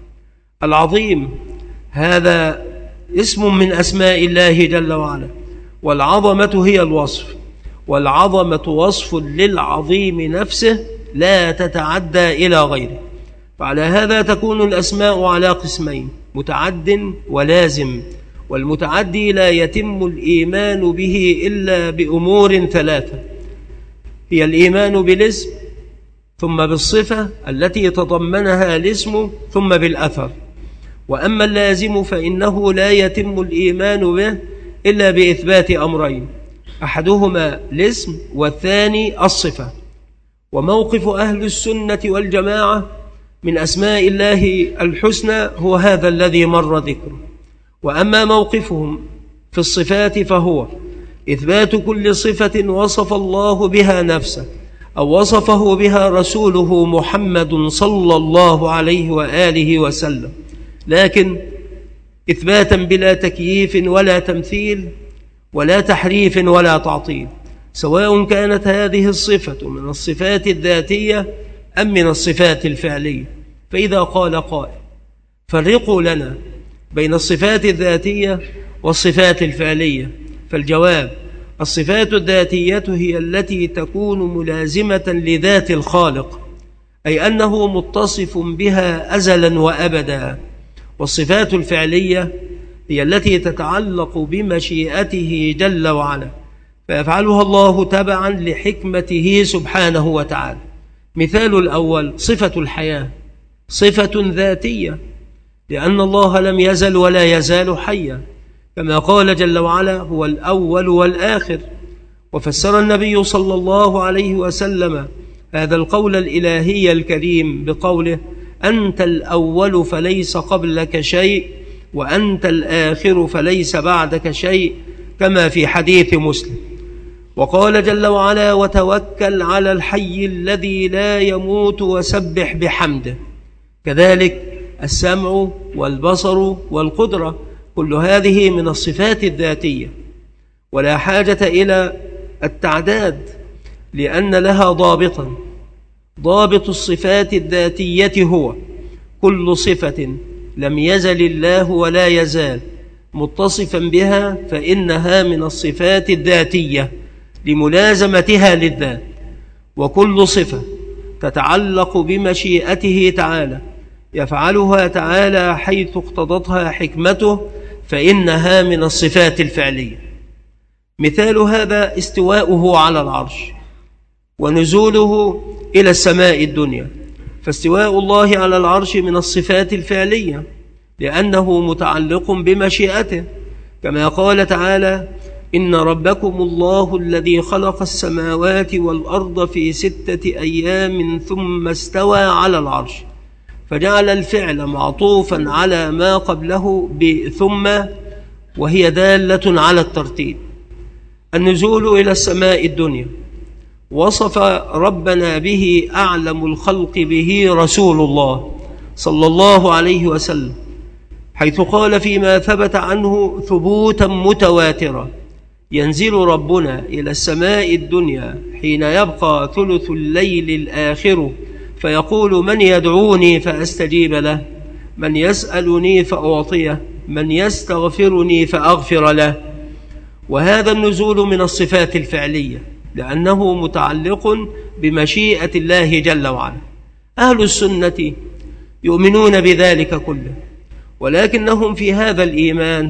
العظيم هذا اسم من أسماء الله جل وعلا، والعظمة هي الوصف، والعظمة وصف للعظيم نفسه لا تتعدى إلى غيره. فعلى هذا تكون الأسماء على قسمين: متعد ولازم. والمتعدي لا يتم الإيمان به إلا بأمور ثلاثة، هي الإيمان بالاسم، ثم بالصفة التي تضمنها الاسم، ثم بالأثر. وأما اللازم فإنه لا يتم الإيمان به إلا بإثبات أمرين: أحدهما الاسم والثاني الصفة. وموقف أهل السنة والجماعة من أسماء الله الحسنى هو هذا الذي مر ذكره. وأما موقفهم في الصفات فهو إثبات كل صفة وصف الله بها نفسه أو وصفه بها رسوله محمد صلى الله عليه وآله وسلم، لكن إثباتا بلا تكييف ولا تمثيل ولا تحريف ولا تعطيل، سواء كانت هذه الصفة من الصفات الذاتية أم من الصفات الفعلية. فإذا قال قائل: فرقوا لنا بين الصفات الذاتية والصفات الفعلية، فالجواب: الصفات الذاتية هي التي تكون ملازمة لذات الخالق، أي أنه متصف بها أزلا وأبدا. والصفات الفعلية هي التي تتعلق بمشيئته جل وعلا، فيفعلها الله تبعا لحكمته سبحانه وتعالى. مثال الأول صفة الحياة، صفة ذاتية، لأن الله لم يزل ولا يزال حيا، كما قال جل وعلا: هو الأول والآخر. وفسر النبي صلى الله عليه وسلم هذا القول الإلهي الكريم بقوله: أنت الأول فليس قبلك شيء، وأنت الآخر فليس بعدك شيء، كما في حديث مسلم. وقال جل وعلا: وتوكل على الحي الذي لا يموت وسبح بحمده. كذلك السمع والبصر والقدرة، كل هذه من الصفات الذاتية، ولا حاجة إلى التعداد لأن لها ضابطا. ضابط الصفات الذاتية هو كل صفة لم يزل الله ولا يزال متصفا بها فإنها من الصفات الذاتية لملازمتها للذات، وكل صفة تتعلق بمشيئته تعالى يفعلها تعالى حيث اقتضتها حكمته فإنها من الصفات الفعلية. مثال هذا استواؤه على العرش ونزوله إلى السماء الدنيا، فاستواء الله على العرش من الصفات الفعلية لأنه متعلق بمشيئته، كما قال تعالى: إن ربكم الله الذي خلق السماوات والأرض في ستة أيام ثم استوى على العرش. فجعل الفعل معطوفا على ما قبله بثم، وهي دالة على الترتيب. النزول إلى السماء الدنيا وصف ربنا به أعلم الخلق به رسول الله صلى الله عليه وسلم، حيث قال فيما ثبت عنه ثبوتا متواترا: ينزل ربنا إلى السماء الدنيا حين يبقى ثلث الليل الآخر فيقول: من يدعوني فأستجيب له، من يسألني فأعطيه، من يستغفرني فأغفر له. وهذا النزول من الصفات الفعلية لأنه متعلق بمشيئة الله جل وعلا. أهل السنة يؤمنون بذلك كله، ولكنهم في هذا الإيمان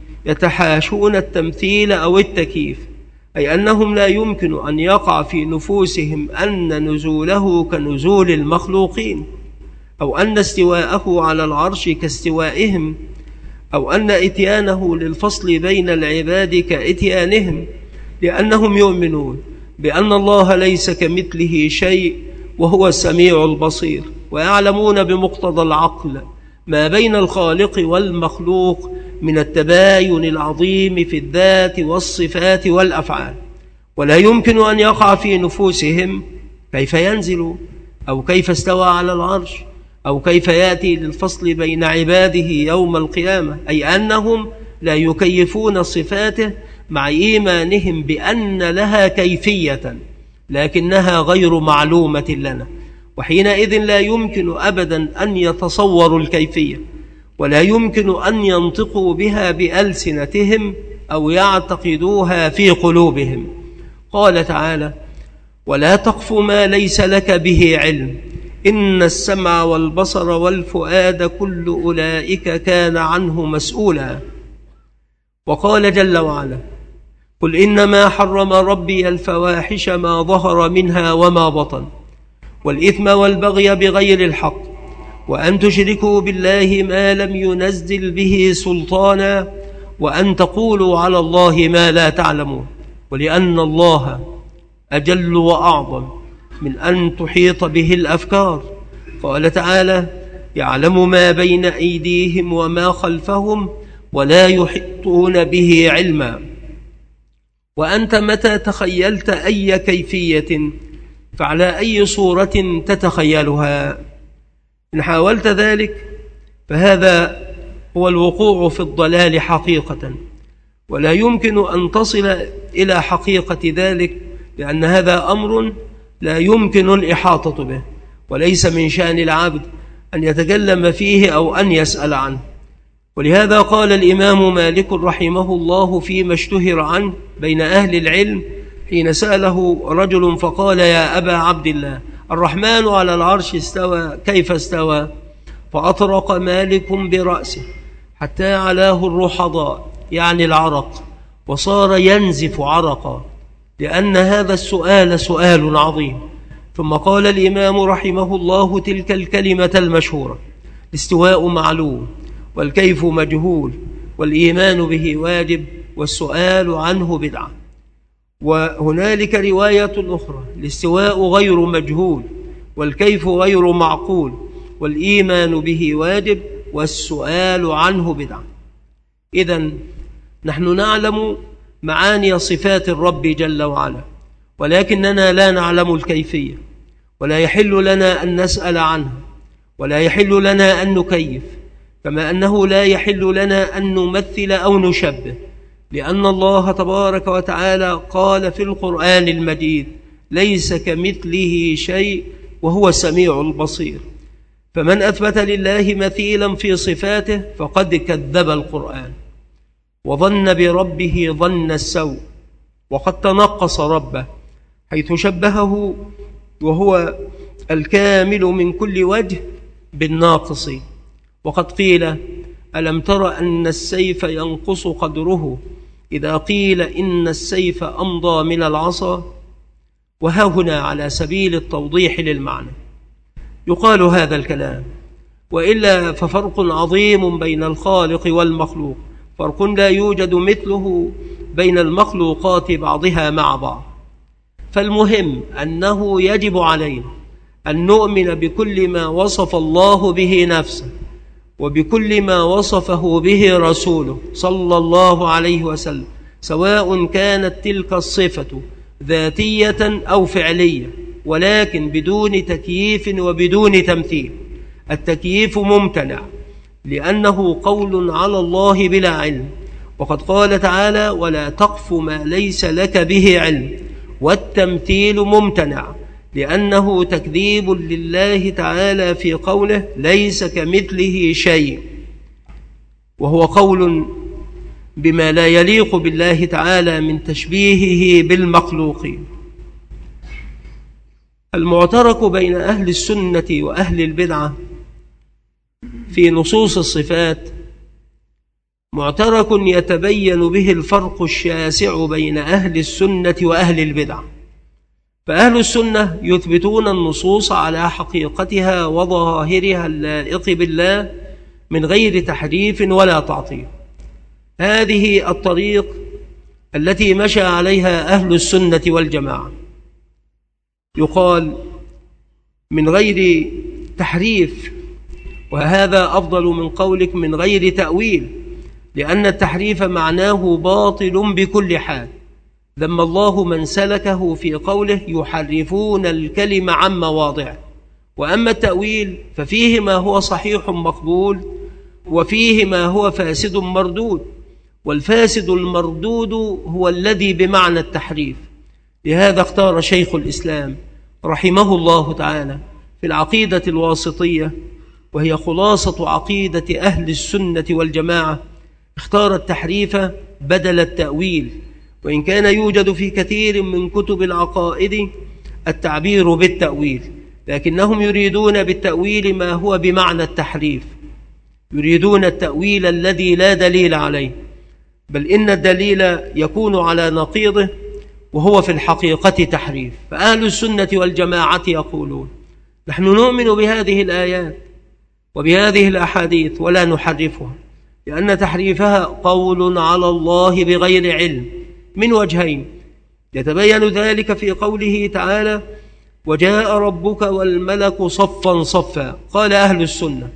يتحاشون التمثيل أو التكييف، أي أنهم لا يمكن أن يقع في نفوسهم أن نزوله كنزول المخلوقين، أو أن استواءه على العرش كاستوائهم، أو أن إتيانه للفصل بين العباد كإتيانهم، لأنهم يؤمنون بأن الله ليس كمثله شيء وهو السميع البصير، ويعلمون بمقتضى العقل ما بين الخالق والمخلوق من التباين العظيم في الذات والصفات والأفعال. ولا يمكن أن يقع في نفوسهم كيف ينزل، أو كيف استوى على العرش، أو كيف يأتي للفصل بين عباده يوم القيامة، أي أنهم لا يكيفون صفاته مع إيمانهم بأن لها كيفية لكنها غير معلومة لنا، وحينئذ لا يمكن أبدا أن يتصوروا الكيفية، ولا يمكن أن ينطقوا بها بألسنتهم أو يعتقدوها في قلوبهم. قال تعالى: ولا تقف ما ليس لك به علم إن السمع والبصر والفؤاد كل أولئك كان عنه مسؤولا. وقال جل وعلا: قل إنما حرم ربي الفواحش ما ظهر منها وما بطن والإثم والبغي بغير الحق وأن تشركوا بالله ما لم ينزل به سلطانا وأن تقولوا على الله ما لا تعلمون. ولأن الله أجل وأعظم من أن تحيط به الأفكار. قال تعالى: يعلم ما بين أيديهم وما خلفهم ولا يحيطون به علما. وأنت متى تخيلت أي كيفية فعلى أي صورة تتخيلها؟ إن حاولت ذلك فهذا هو الوقوع في الضلال حقيقة، ولا يمكن أن تصل إلى حقيقة ذلك، لأن هذا أمر لا يمكن الإحاطة به، وليس من شأن العبد أن يتكلم فيه أو أن يسأل عنه. ولهذا قال الإمام مالك رحمه الله فيما اشتهر عنه بين أهل العلم حين سأله رجل فقال: يا أبا عبد الله، الرحمن على العرش استوى، كيف استوى؟ فأطرق مالك برأسه حتى علاه الرحضاء، يعني العرق، وصار ينزف عرقا، لأن هذا السؤال سؤال عظيم. ثم قال الإمام رحمه الله تلك الكلمة المشهورة: الاستواء معلوم والكيف مجهول والإيمان به واجب والسؤال عنه بدعة. وهنالك رواية أخرى: الاستواء غير مجهول والكيف غير معقول والإيمان به واجب والسؤال عنه بدعة. إذن نحن نعلم معاني صفات الرب جل وعلا، ولكننا لا نعلم الكيفية، ولا يحل لنا أن نسأل عنها، ولا يحل لنا أن نكيف، كما أنه لا يحل لنا أن نمثل أو نشبه، لأن الله تبارك وتعالى قال في القرآن المجيد: ليس كمثله شيء وهو السميع البصير. فمن أثبت لله مثيلا في صفاته فقد كذب القرآن وظن بربه ظن السوء، وقد تنقص ربه حيث شبهه وهو الكامل من كل وجه بالناقص. وقد قيل: ألم تر أن السيف ينقص قدره إذا قيل إن السيف أمضى من العصا؟ وها هنا على سبيل التوضيح للمعنى يقال هذا الكلام، وإلا ففرق عظيم بين الخالق والمخلوق، فرق لا يوجد مثله بين المخلوقات بعضها مع بعض. فالمهم أنه يجب علينا أن نؤمن بكل ما وصف الله به نفسه وبكل ما وصفه به رسوله صلى الله عليه وسلم، سواء كانت تلك الصفة ذاتية أو فعلية، ولكن بدون تكييف وبدون تمثيل. التكييف ممتنع لأنه قول على الله بلا علم، وقد قال تعالى: ولا تقف ما ليس لك به علم. والتمثيل ممتنع لأنه تكذيب لله تعالى في قوله: ليس كمثله شيء، وهو قول بما لا يليق بالله تعالى من تشبيهه بالمخلوقين. المعترك بين أهل السنة وأهل البدعة في نصوص الصفات معترك يتبين به الفرق الشاسع بين أهل السنة وأهل البدعة. فأهل السنة يثبتون النصوص على حقيقتها وظاهرها اللائق بالله من غير تحريف ولا تعطيل. هذه الطريق التي مشى عليها أهل السنة والجماعة. يقال من غير تحريف، وهذا أفضل من قولك من غير تأويل، لأن التحريف معناه باطل بكل حال. ذم الله من سلكه في قوله: يحرفون الكلم عن مواضعه. وأما التأويل ففيه ما هو صحيح مقبول وفيه ما هو فاسد مردود، والفاسد المردود هو الذي بمعنى التحريف. لهذا اختار شيخ الإسلام رحمه الله تعالى في العقيدة الواسطية، وهي خلاصة عقيدة أهل السنة والجماعة، اختار التحريف بدل التأويل، وإن كان يوجد في كثير من كتب العقائد التعبير بالتأويل، لكنهم يريدون بالتأويل ما هو بمعنى التحريف، يريدون التأويل الذي لا دليل عليه، بل إن الدليل يكون على نقيضه، وهو في الحقيقة تحريف. فأهل السنة والجماعة يقولون: نحن نؤمن بهذه الآيات وبهذه الأحاديث ولا نحرفها، لأن تحريفها قول على الله بغير علم من وجهين. يتبين ذلك في قوله تعالى: وجاء ربك والملك صفا صفا. قال أهل السنة: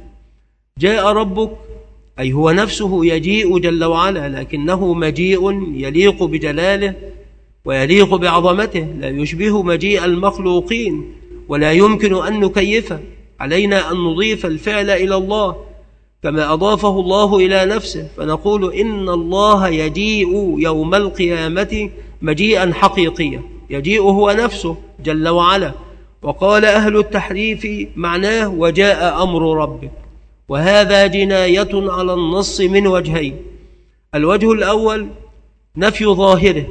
جاء ربك أي هو نفسه يجيء جل وعلا، لكنه مجيء يليق بجلاله ويليق بعظمته، لا يشبه مجيء المخلوقين، ولا يمكن أن نكيفه. علينا أن نضيف الفعل إلى الله كما أضافه الله إلى نفسه، فنقول إن الله يجيء يوم القيامة مجيئا حقيقيا، يجيء هو نفسه جل وعلا. وقال أهل التحريف معناه: وجاء أمر ربك. وهذا جناية على النص من وجهين. الوجه الأول نفي ظاهره،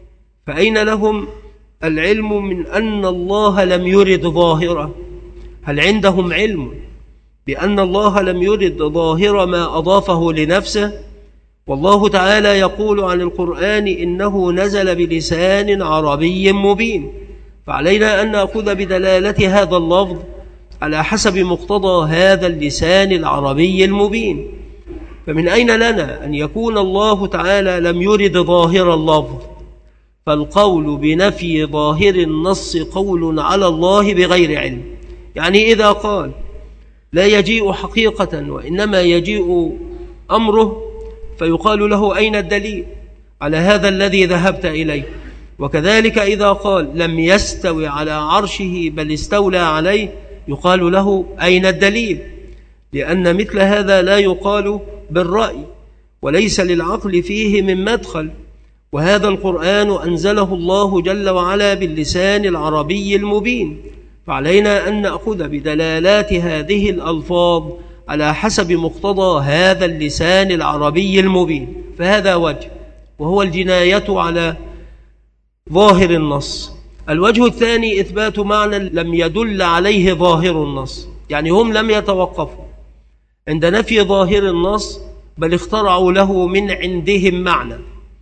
فأين لهم العلم من أن الله لم يرد ظاهره؟ هل عندهم علم بأن الله لم يرد ظاهر ما أضافه لنفسه؟ والله تعالى يقول عن القرآن: إنه نزل بلسان عربي مبين. فعلينا أن نأخذ بدلالة هذا اللفظ على حسب مقتضى هذا اللسان العربي المبين. فمن أين لنا أن يكون الله تعالى لم يرد ظاهر اللفظ؟ فالقول بنفي ظاهر النص قول على الله بغير علم. يعني إذا قال لا يجيء حقيقة وإنما يجيء أمره، فيقال له: أين الدليل على هذا الذي ذهبت إليه؟ وكذلك إذا قال لم يستوي على عرشه بل استولى عليه، يقال له: أين الدليل؟ لأن مثل هذا لا يقال بالرأي، وليس للعقل فيه من مدخل. وهذا القرآن أنزله الله جل وعلا باللسان العربي المبين، فعلينا أن نأخذ بدلالات هذه الألفاظ على حسب مقتضى هذا اللسان العربي المبين. فهذا وجه، وهو الجناية على ظاهر النص. الوجه الثاني إثبات معنى لم يدل عليه ظاهر النص، يعني هم لم يتوقفوا عند نفي ظاهر النص، بل اخترعوا له من عندهم معنى.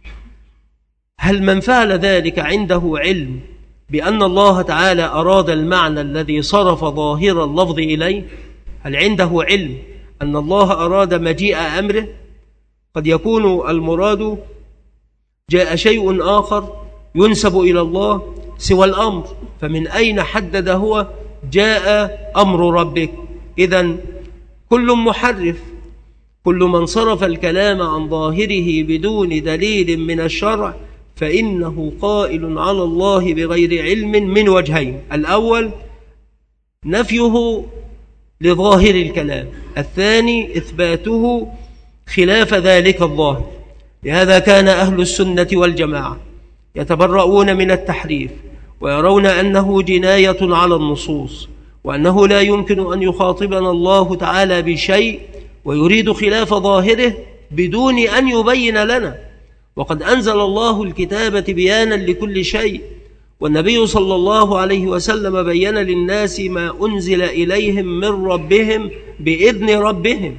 هل من فعل ذلك عنده علم بأن الله تعالى أراد المعنى الذي صرف ظاهر اللفظ إليه؟ هل عنده علم أن الله أراد مجيء أمره؟ قد يكون المراد جاء شيء آخر ينسب إلى الله سوى الأمر، فمن أين حدد هو جاء أمر ربك. إذن كل محرف، كل من صرف الكلام عن ظاهره بدون دليل من الشرع فإنه قائل على الله بغير علم من وجهين: الأول نفيه لظاهر الكلام، الثاني إثباته خلاف ذلك الظاهر. لهذا كان أهل السنة والجماعة يتبرؤون من التحريف ويرون أنه جناية على النصوص، وأنه لا يمكن أن يخاطبنا الله تعالى بشيء ويريد خلاف ظاهره بدون أن يبين لنا. وقد أنزل الله الكتاب بيانا لكل شيء، والنبي صلى الله عليه وسلم بين للناس ما أنزل إليهم من ربهم بإذن ربهم.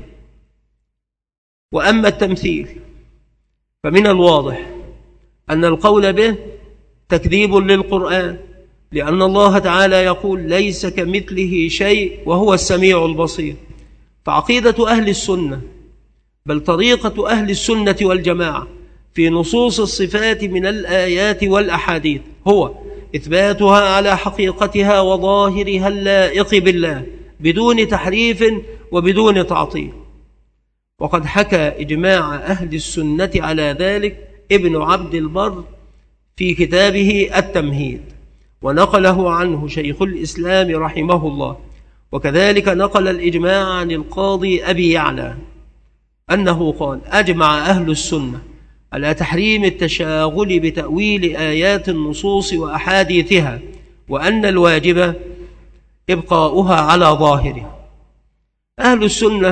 وأما التمثيل فمن الواضح أن القول به تكذيب للقرآن، لأن الله تعالى يقول: ليس كمثله شيء وهو السميع البصير. فعقيدة أهل السنة، بل طريقة أهل السنة والجماعة في نصوص الصفات من الآيات والأحاديث هو إثباتها على حقيقتها وظاهرها اللائق بالله بدون تحريف وبدون تعطيل. وقد حكى إجماع أهل السنة على ذلك ابن عبد البر في كتابه التمهيد، ونقله عنه شيخ الإسلام رحمه الله. وكذلك نقل الإجماع عن القاضي أبي يعلى أنه قال: أجمع أهل السنة على تحريم التشاغل بتأويل آيات النصوص وأحاديثها، وأن الواجب إبقاؤها على ظاهرها. أهل السنة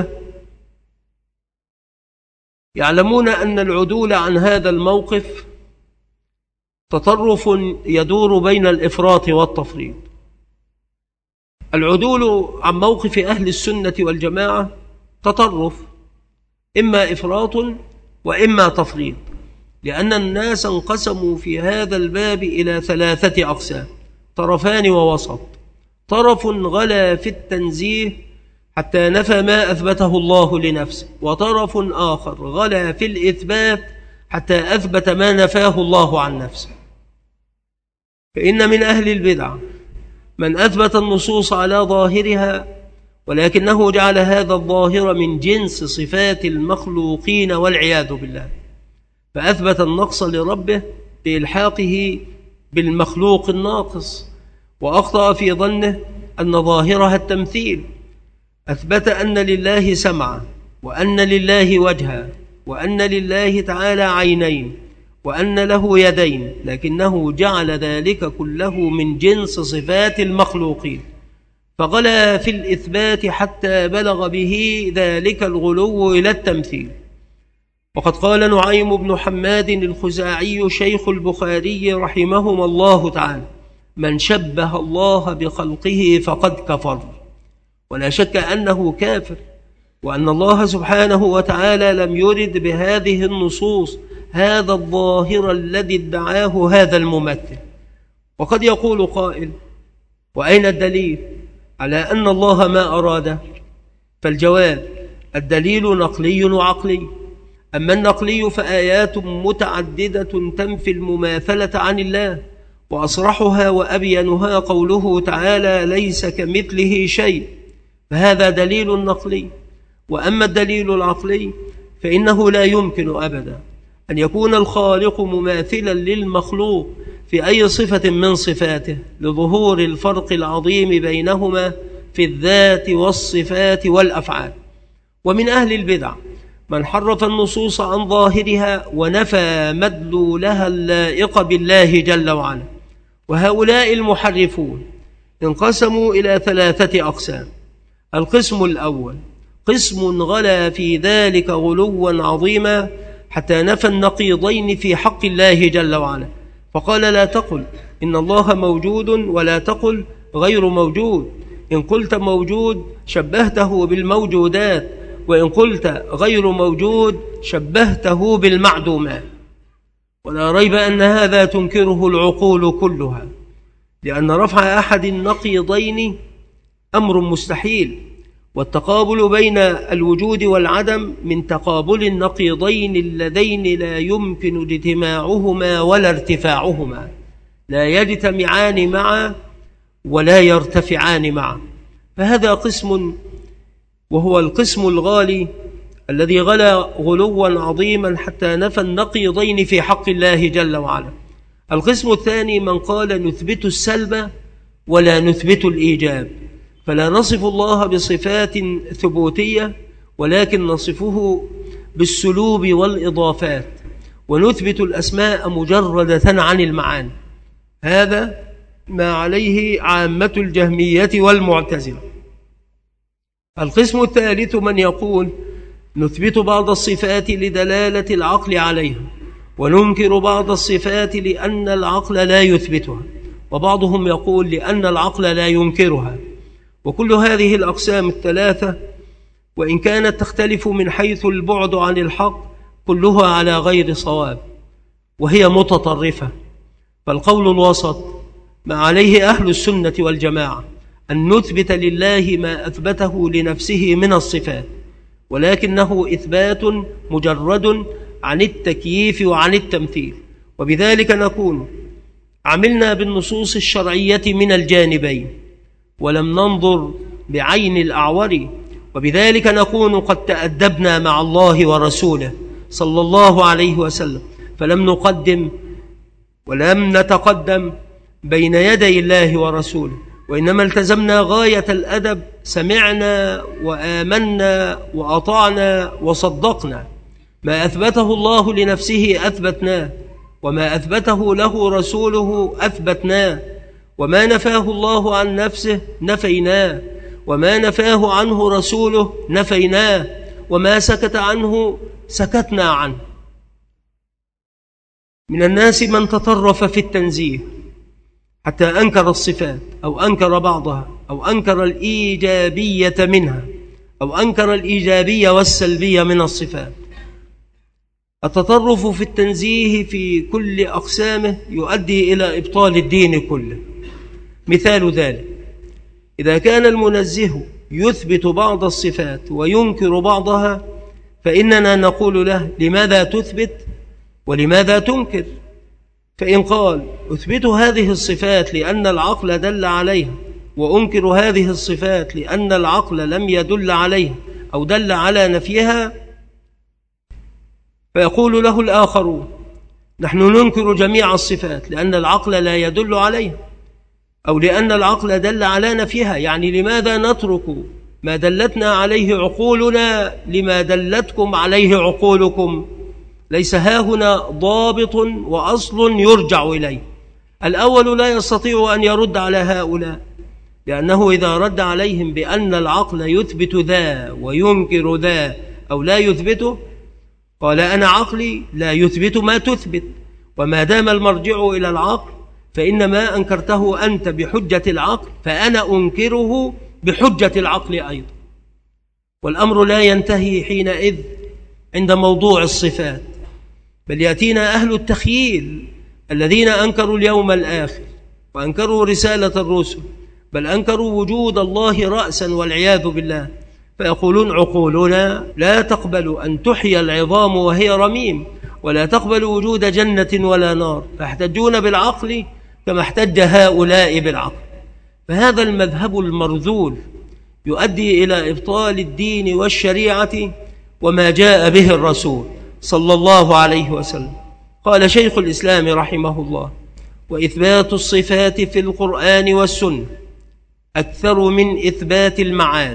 يعلمون أن العدول عن هذا الموقف تطرف يدور بين الإفراط والتفريط. العدول عن موقف أهل السنة والجماعة تطرف، إما إفراط وإما تفريط، لأن الناس انقسموا في هذا الباب إلى ثلاثة أقسام: طرفان ووسط. طرف غلا في التنزيه حتى نفى ما أثبته الله لنفسه، وطرف آخر غلا في الإثبات حتى أثبت ما نفاه الله عن نفسه. فإن من أهل البدع من أثبت النصوص على ظاهرها، ولكنه جعل هذا الظاهر من جنس صفات المخلوقين والعياذ بالله، فأثبت النقص لربه بإلحاقه بالمخلوق الناقص، وأخطأ في ظنه أن ظاهرها التمثيل. أثبت أن لله سمعا، وأن لله وجها، وأن لله تعالى عينين، وأن له يدين، لكنه جعل ذلك كله من جنس صفات المخلوقين، فغلا في الإثبات حتى بلغ به ذلك الغلو إلى التمثيل. وقد قال نعيم بن حماد الخزاعي شيخ البخاري رحمهما الله تعالى: من شبه الله بخلقه فقد كفر. ولا شك أنه كافر، وأن الله سبحانه وتعالى لم يرد بهذه النصوص هذا الظاهر الذي ادعاه هذا الممثل. وقد يقول قائل: وأين الدليل على أن الله ما أراده؟ فالجواب: الدليل نقلي وعقلي. أما النقلي فآيات متعددة تنفي المماثلة عن الله، وأصرحها وأبينها قوله تعالى: ليس كمثله شيء، فهذا دليل نقلي. وأما الدليل العقلي فإنه لا يمكن أبدا أن يكون الخالق مماثلا للمخلوق في أي صفة من صفاته، لظهور الفرق العظيم بينهما في الذات والصفات والأفعال. ومن أهل البدع من حرف النصوص عن ظاهرها ونفى مدلولها اللائق بالله جل وعلا. وهؤلاء المحرفون انقسموا إلى ثلاثة أقسام. القسم الأول قسم غلا في ذلك غلوا عظيما حتى نفى النقيضين في حق الله جل وعلا، فقال: لا تقل إن الله موجود، ولا تقل غير موجود. إن قلت موجود شبهته بالموجودات، وإن قلت غير موجود شبهته بالمعدومات. ولا ريب أن هذا تنكره العقول كلها، لأن رفع أحد النقيضين أمر مستحيل، والتقابل بين الوجود والعدم من تقابل النقيضين اللذين لا يمكن اجتماعهما ولا ارتفاعهما، لا يجتمعان معا ولا يرتفعان معا. فهذا قسم، وهو القسم الغالي الذي غلا غلوا عظيما حتى نفى النقيضين في حق الله جل وعلا. القسم الثاني من قال نثبت السلب ولا نثبت الإيجاب، فلا نصف الله بصفات ثبوتية ولكن نصفه بالسلوب والإضافات، ونثبت الأسماء مجردة عن المعاني. هذا ما عليه عامة الجهمية والمعتزلة. القسم الثالث من يقول نثبت بعض الصفات لدلالة العقل عليها وننكر بعض الصفات لأن العقل لا يثبتها، وبعضهم يقول لأن العقل لا ينكرها. وكل هذه الأقسام الثلاثة وإن كانت تختلف من حيث البعد عن الحق كلها على غير صواب وهي متطرفة. فالقول الوسط ما عليه أهل السنة والجماعة أن نثبت لله ما أثبته لنفسه من الصفات، ولكنه إثبات مجرد عن التكييف وعن التمثيل، وبذلك نكون عملنا بالنصوص الشرعية من الجانبين ولم ننظر بعين الأعور، وبذلك نكون قد تأدبنا مع الله ورسوله صلى الله عليه وسلم، فلم نقدم ولم نتقدم بين يدي الله ورسوله، وإنما التزمنا غاية الأدب، سمعنا وآمنا وأطعنا وصدقنا. ما أثبته الله لنفسه أثبتناه، وما أثبته له رسوله أثبتناه، وما نفاه الله عن نفسه نفيناه، وما نفاه عنه رسوله نفيناه، وما سكت عنه سكتنا عنه. من الناس من تطرف في التنزيه حتى أنكر الصفات أو أنكر بعضها أو أنكر الإيجابية منها أو أنكر الإيجابية والسلبية من الصفات. التطرف في التنزيه في كل أقسامه يؤدي إلى إبطال الدين كله. مثال ذلك إذا كان المنزه يثبت بعض الصفات وينكر بعضها فإننا نقول له لماذا تثبت ولماذا تنكر؟ فإن قال أثبت هذه الصفات لأن العقل دل عليها وأنكر هذه الصفات لأن العقل لم يدل عليها أو دل على نفيها، فيقول له الآخرون نحن ننكر جميع الصفات لأن العقل لا يدل عليها أو لأن العقل دل على نفيها، يعني لماذا نترك ما دلتنا عليه عقولنا لما دلتكم عليه عقولكم؟ ليس هاهنا ضابط وأصل يرجع إليه. الأول لا يستطيع أن يرد على هؤلاء، لأنه إذا رد عليهم بأن العقل يثبت ذا وينكر ذا أو لا يثبته قال أنا عقلي لا يثبت ما تثبت، وما دام المرجع إلى العقل فإن ما أنكرته أنت بحجة العقل فأنا أنكره بحجة العقل أيضا. والأمر لا ينتهي حينئذ عند موضوع الصفات، بل يأتينا أهل التخييل الذين أنكروا اليوم الآخر وأنكروا رسالة الرسل، بل أنكروا وجود الله رأسا والعياذ بالله، فيقولون عقولنا لا تقبل أن تحيى العظام وهي رميم، ولا تقبل وجود جنة ولا نار، فاحتجون بالعقل كما احتج هؤلاء بالعقل. فهذا المذهب المرذول يؤدي إلى إبطال الدين والشريعة وما جاء به الرسول صلى الله عليه وسلم. قال شيخ الإسلام رحمه الله وإثبات الصفات في القرآن والسنة أكثر من إثبات المعاد،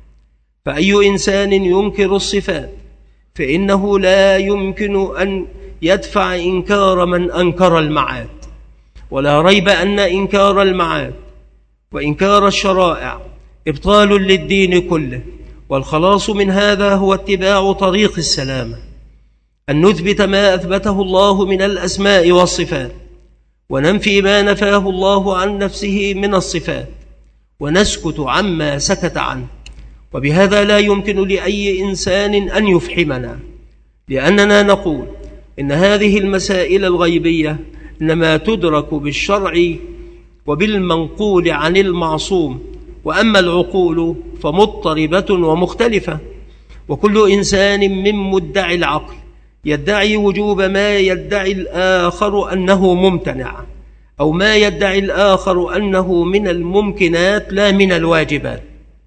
فأي إنسان ينكر الصفات فإنه لا يمكن أن يدفع إنكار من أنكر المعاد، ولا ريب أن إنكار المعاد وإنكار الشرائع إبطال للدين كله، والخلاص من هذا هو اتباع طريق السلامة، أن نثبت ما أثبته الله من الأسماء والصفات وننفي ما نفاه الله عن نفسه من الصفات ونسكت عما سكت عنه. وبهذا لا يمكن لأي إنسان أن يفحمنا، لأننا نقول إن هذه المسائل الغيبية إنما تدرك بالشرع وبالمنقول عن المعصوم، وأما العقول فمضطربة ومختلفة، وكل إنسان من مدعي العقل يدعي وجوب ما يدعي الآخر أنه ممتنع، أو ما يدعي الآخر أنه من الممكنات لا من الواجبات.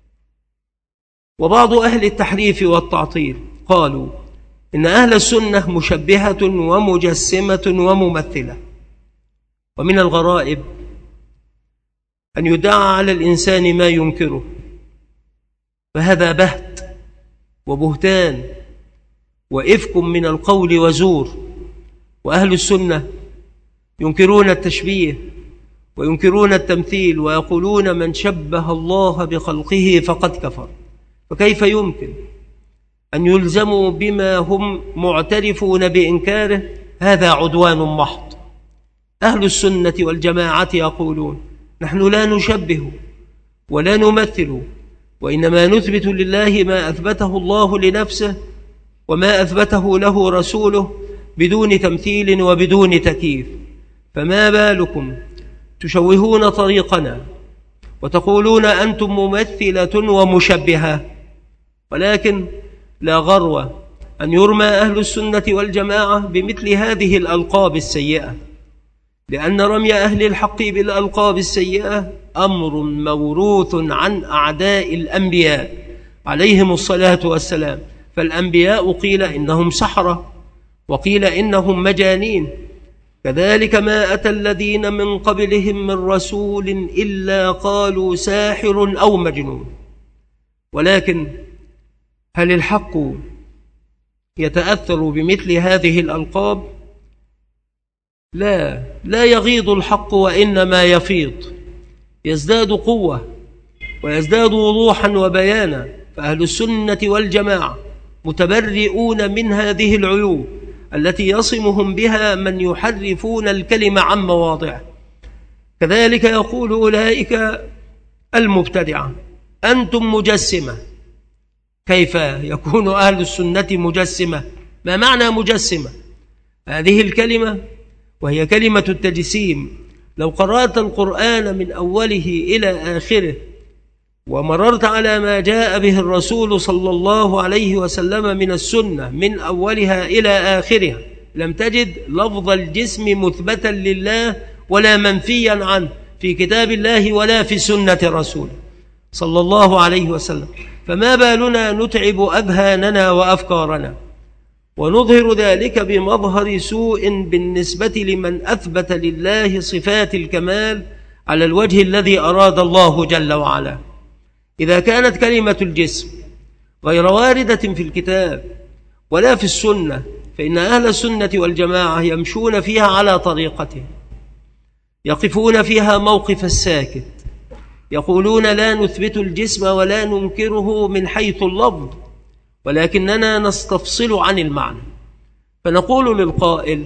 وبعض أهل التحريف والتعطيل قالوا إن أهل السنة مشبهة ومجسمة وممثلة. ومن الغرائب أن يدعى على الإنسان ما ينكره، فهذا بهت وبهتان وإفك من القول وزور. وأهل السنة ينكرون التشبيه وينكرون التمثيل ويقولون من شبه الله بخلقه فقد كفر. فكيف يمكن أن يلزموا بما هم معترفون بإنكاره؟ هذا عدوان محض. أهل السنة والجماعة يقولون نحن لا نشبه ولا نمثل، وإنما نثبت لله ما أثبته الله لنفسه وما أثبته له رسوله بدون تمثيل وبدون تكييف. فما بالكم تشوهون طريقنا وتقولون أنتم ممثلة ومشبهة؟ ولكن لا غرو أن يرمى أهل السنة والجماعة بمثل هذه الألقاب السيئة، لأن رمي أهل الحق بالألقاب السيئة أمر موروث عن أعداء الأنبياء عليهم الصلاة والسلام. فالأنبياء قيل إنهم سحرة وقيل إنهم مجانين، كذلك ما أتى الذين من قبلهم من رسول إلا قالوا ساحر أو مجنون. ولكن هل الحق يتأثر بمثل هذه الألقاب؟ لا لا يغيض الحق وإنما يفيض، يزداد قوة ويزداد وضوحا وبيانا. فأهل السنة والجماعة متبرئون من هذه العيوب التي يصمهم بها من يحرفون الكلمة عن مواضعه. كذلك يقول أولئك المبتدعة أنتم مجسمة. كيف يكون أهل السنة مجسمة؟ ما معنى مجسمة؟ هذه الكلمة وهي كلمة التجسيم، لو قرأت القرآن من أوله إلى آخره ومررت على ما جاء به الرسول صلى الله عليه وسلم من السنة من أولها إلى آخرها، لم تجد لفظ الجسم مثبتا لله ولا منفيا عنه في كتاب الله ولا في سنة رسوله صلى الله عليه وسلم. فما بالنا نتعب أذهاننا وأفكارنا ونظهر ذلك بمظهر سوء بالنسبة لمن أثبت لله صفات الكمال على الوجه الذي أراد الله جل وعلا. إذا كانت كلمة الجسم غير واردة في الكتاب ولا في السنة، فإن أهل السنة والجماعة يمشون فيها على طريقته، يقفون فيها موقف الساكت، يقولون لا نثبت الجسم ولا ننكره من حيث اللفظ، ولكننا نستفصل عن المعنى. فنقول للقائل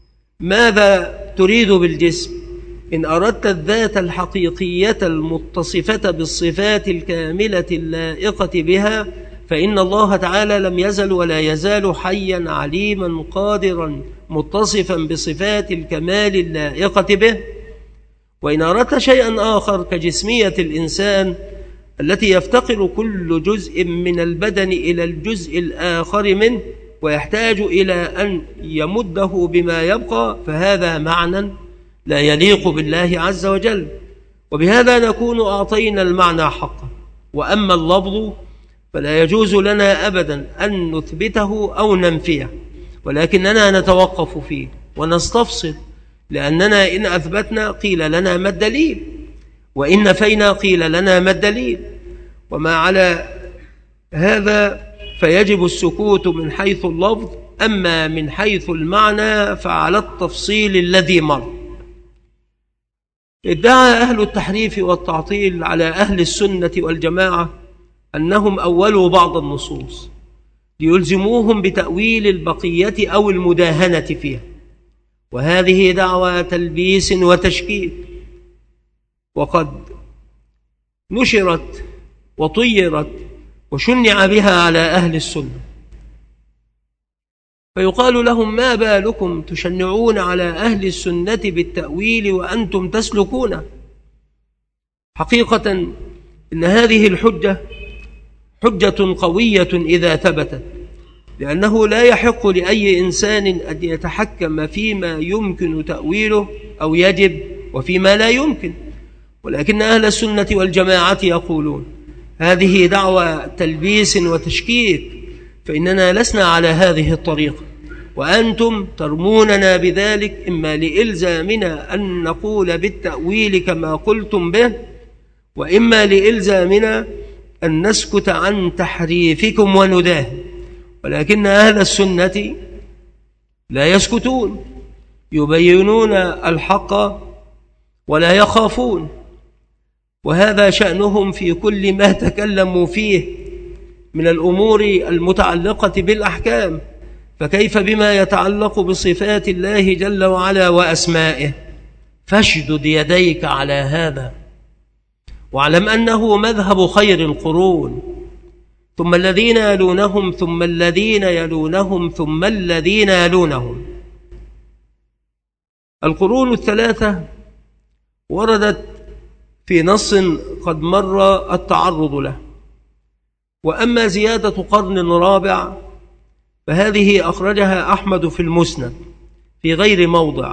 ماذا تريد بالجسم؟ إن أردت الذات الحقيقية المتصفة بالصفات الكاملة اللائقة بها فإن الله تعالى لم يزل ولا يزال حيا عليما قادرا متصفا بصفات الكمال اللائقة به. وإن أردت شيئا آخر كجسمية الإنسان التي يفتقر كل جزء من البدن إلى الجزء الآخر منه ويحتاج إلى أن يمده بما يبقى، فهذا معنى لا يليق بالله عز وجل. وبهذا نكون أعطينا المعنى حقا. وأما اللفظ فلا يجوز لنا أبدا أن نثبته أو ننفيه، ولكننا نتوقف فيه ونستفصل، لأننا إن أثبتنا قيل لنا ما الدليل، وإن نفينا قيل لنا ما الدليل. وما على هذا فيجب السكوت من حيث اللفظ، أما من حيث المعنى فعلى التفصيل الذي مر. ادعى أهل التحريف والتعطيل على أهل السنة والجماعة أنهم أولوا بعض النصوص ليلزموهم بتأويل البقية أو المداهنة فيها، وهذه دعوى تلبيس وتشكيك، وقد نشرت وطيرت وشنع بها على أهل السنة. فيقال لهم ما بالكم تشنعون على أهل السنة بالتأويل وأنتم تسلكون؟ حقيقة إن هذه الحجة حجة قوية إذا ثبتت، لأنه لا يحق لأي إنسان أن يتحكم فيما يمكن تأويله أو يجب وفيما لا يمكن. ولكن أهل السنة والجماعة يقولون هذه دعوة تلبيس وتشكيك، فإننا لسنا على هذه الطريقة، وأنتم ترموننا بذلك إما لإلزامنا أن نقول بالتأويل كما قلتم به، وإما لإلزامنا أن نسكت عن تحريفكم ونداه. ولكن أهل السنة لا يسكتون، يبينون الحق ولا يخافون، وهذا شأنهم في كل ما تكلموا فيه من الأمور المتعلقة بالأحكام، فكيف بما يتعلق بصفات الله جل وعلا وأسمائه؟ فاشدد يديك على هذا، واعلم أنه مذهب خير القرون، ثم الذين يلونهم ثم الذين يلونهم ثم الذين يلونهم. القرون الثلاثة وردت في نص قد مر التعرض له، وأما زيادة قرن رابع فهذه أخرجها أحمد في المسند في غير موضع،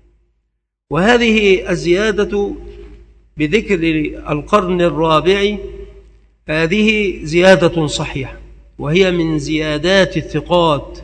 وهذه الزيادة بذكر القرن الرابع هذه زيادة صحيحة، وهي من زيادات الثقات.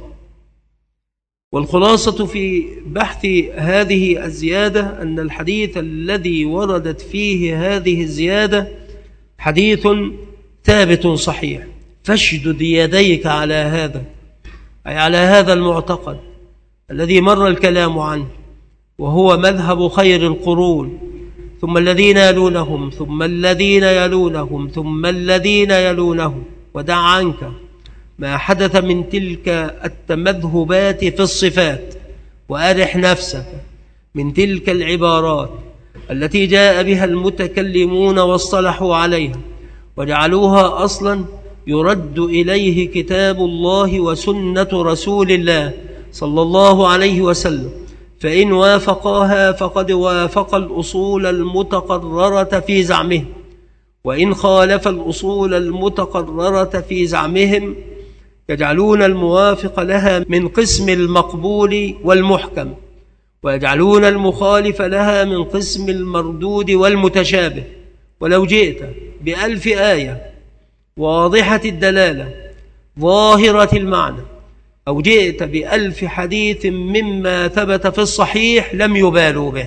والخلاصة في بحث هذه الزيادة أن الحديث الذي وردت فيه هذه الزيادة حديث ثابت صحيح. فاشدد يديك على هذا، أي على هذا المعتقد الذي مر الكلام عنه، وهو مذهب خير القرون، ثم الذين يلونهم ثم الذين يلونهم ثم الذين يلونهم، ودع عنك ما حدث من تلك التمذهبات في الصفات، وأرح نفسك من تلك العبارات التي جاء بها المتكلمون واصطلحوا عليها وجعلوها أصلا يرد إليه كتاب الله وسنة رسول الله صلى الله عليه وسلم، فإن وافقاها فقد وافق الأصول المتقررة في زعمهم، وإن خالف الأصول المتقررة في زعمهم يجعلون الموافق لها من قسم المقبول والمحكم، ويجعلون المخالف لها من قسم المردود والمتشابه. ولو جئت بألف آية واضحة الدلالة ظاهرة المعنى، أو جئت بألف حديث مما ثبت في الصحيح لم يبالوا به،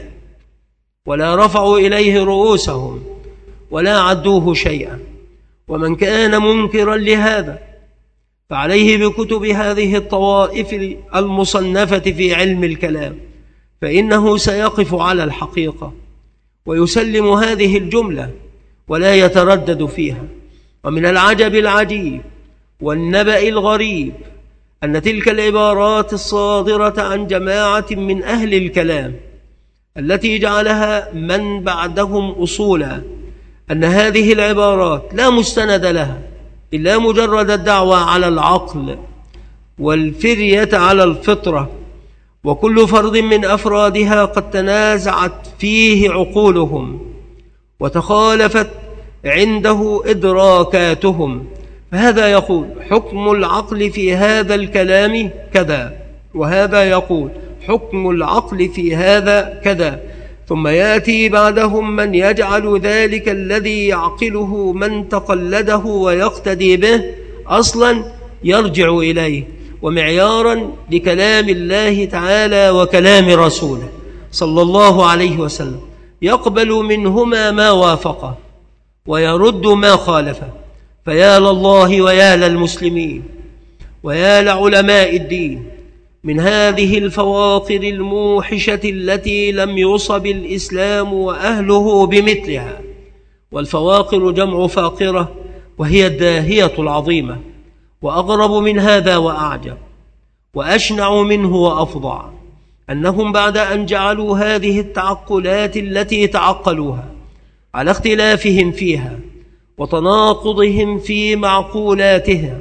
ولا رفعوا إليه رؤوسهم ولا عدوه شيئا. ومن كان منكرا لهذا فعليه بكتب هذه الطوائف المصنفة في علم الكلام، فإنه سيقف على الحقيقة ويسلم هذه الجملة ولا يتردد فيها. ومن العجب العجيب والنبأ الغريب أن تلك العبارات الصادرة عن جماعة من أهل الكلام التي جعلها من بعدهم أصولا، أن هذه العبارات لا مستند لها إلا مجرد الدعوة على العقل والفرية على الفطرة، وكل فرد من أفرادها قد تنازعت فيه عقولهم وتخالفت عنده إدراكاتهم. فهذا يقول حكم العقل في هذا الكلام كذا، وهذا يقول حكم العقل في هذا كذا، ثم يأتي بعدهم من يجعل ذلك الذي يعقله من تقلده ويقتدي به أصلا يرجع إليه ومعيارا لكلام الله تعالى وكلام رسوله صلى الله عليه وسلم، يقبل منهما ما وافقه ويرد ما خالفه. فيا لله ويا للمسلمين ويا لعلماء الدين من هذه الفواقر الموحشة التي لم يصب الإسلام وأهله بمثلها. والفواقر جمع فاقرة، وهي الداهية العظيمة. وأغرب من هذا وأعجب وأشنع منه وأفظع أنهم بعد أن جعلوا هذه التعقلات التي تعقلوها على اختلافهم فيها وتناقضهم في معقولاتها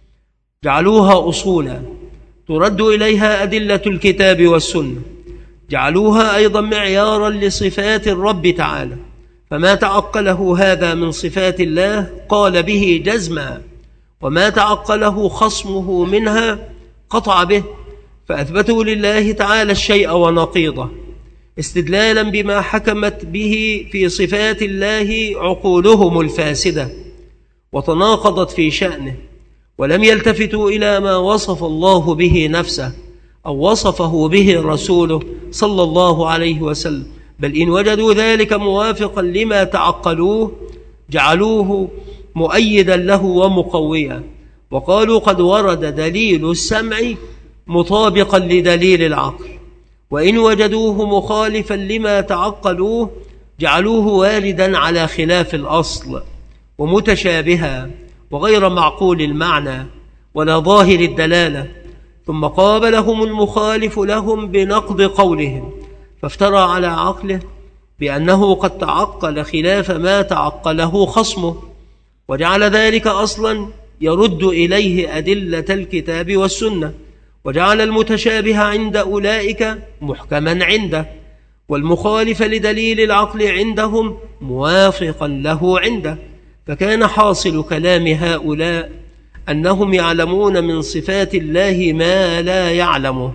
جعلوها أصولا ترد إليها أدلة الكتاب والسنة، جعلوها أيضا معيارا لصفات الرب تعالى، فما تعقله هذا من صفات الله قال به جزما، وما تعقله خصمه منها قطع به، فأثبتوا لله تعالى الشيء ونقيضه، استدلالا بما حكمت به في صفات الله عقولهم الفاسدة وتناقضت في شأنه، ولم يلتفتوا إلى ما وصف الله به نفسه أو وصفه به رسوله صلى الله عليه وسلم، بل إن وجدوا ذلك موافقا لما تعقلوه جعلوه مؤيدا له ومقويا، وقالوا قد ورد دليل السمع مطابقا لدليل العقل، وإن وجدوه مخالفا لما تعقلوه جعلوه والدا على خلاف الأصل ومتشابها وغير معقول المعنى ولا ظاهر الدلالة، ثم قابلهم المخالف لهم بنقض قولهم فافترى على عقله بأنه قد تعقل خلاف ما تعقله خصمه، وجعل ذلك أصلا يرد إليه أدلة الكتاب والسنة، وجعل المتشابه عند أولئك محكما عنده، والمخالف لدليل العقل عندهم موافقا له عنده، فكان حاصل كلام هؤلاء أنهم يعلمون من صفات الله ما لا يعلمه.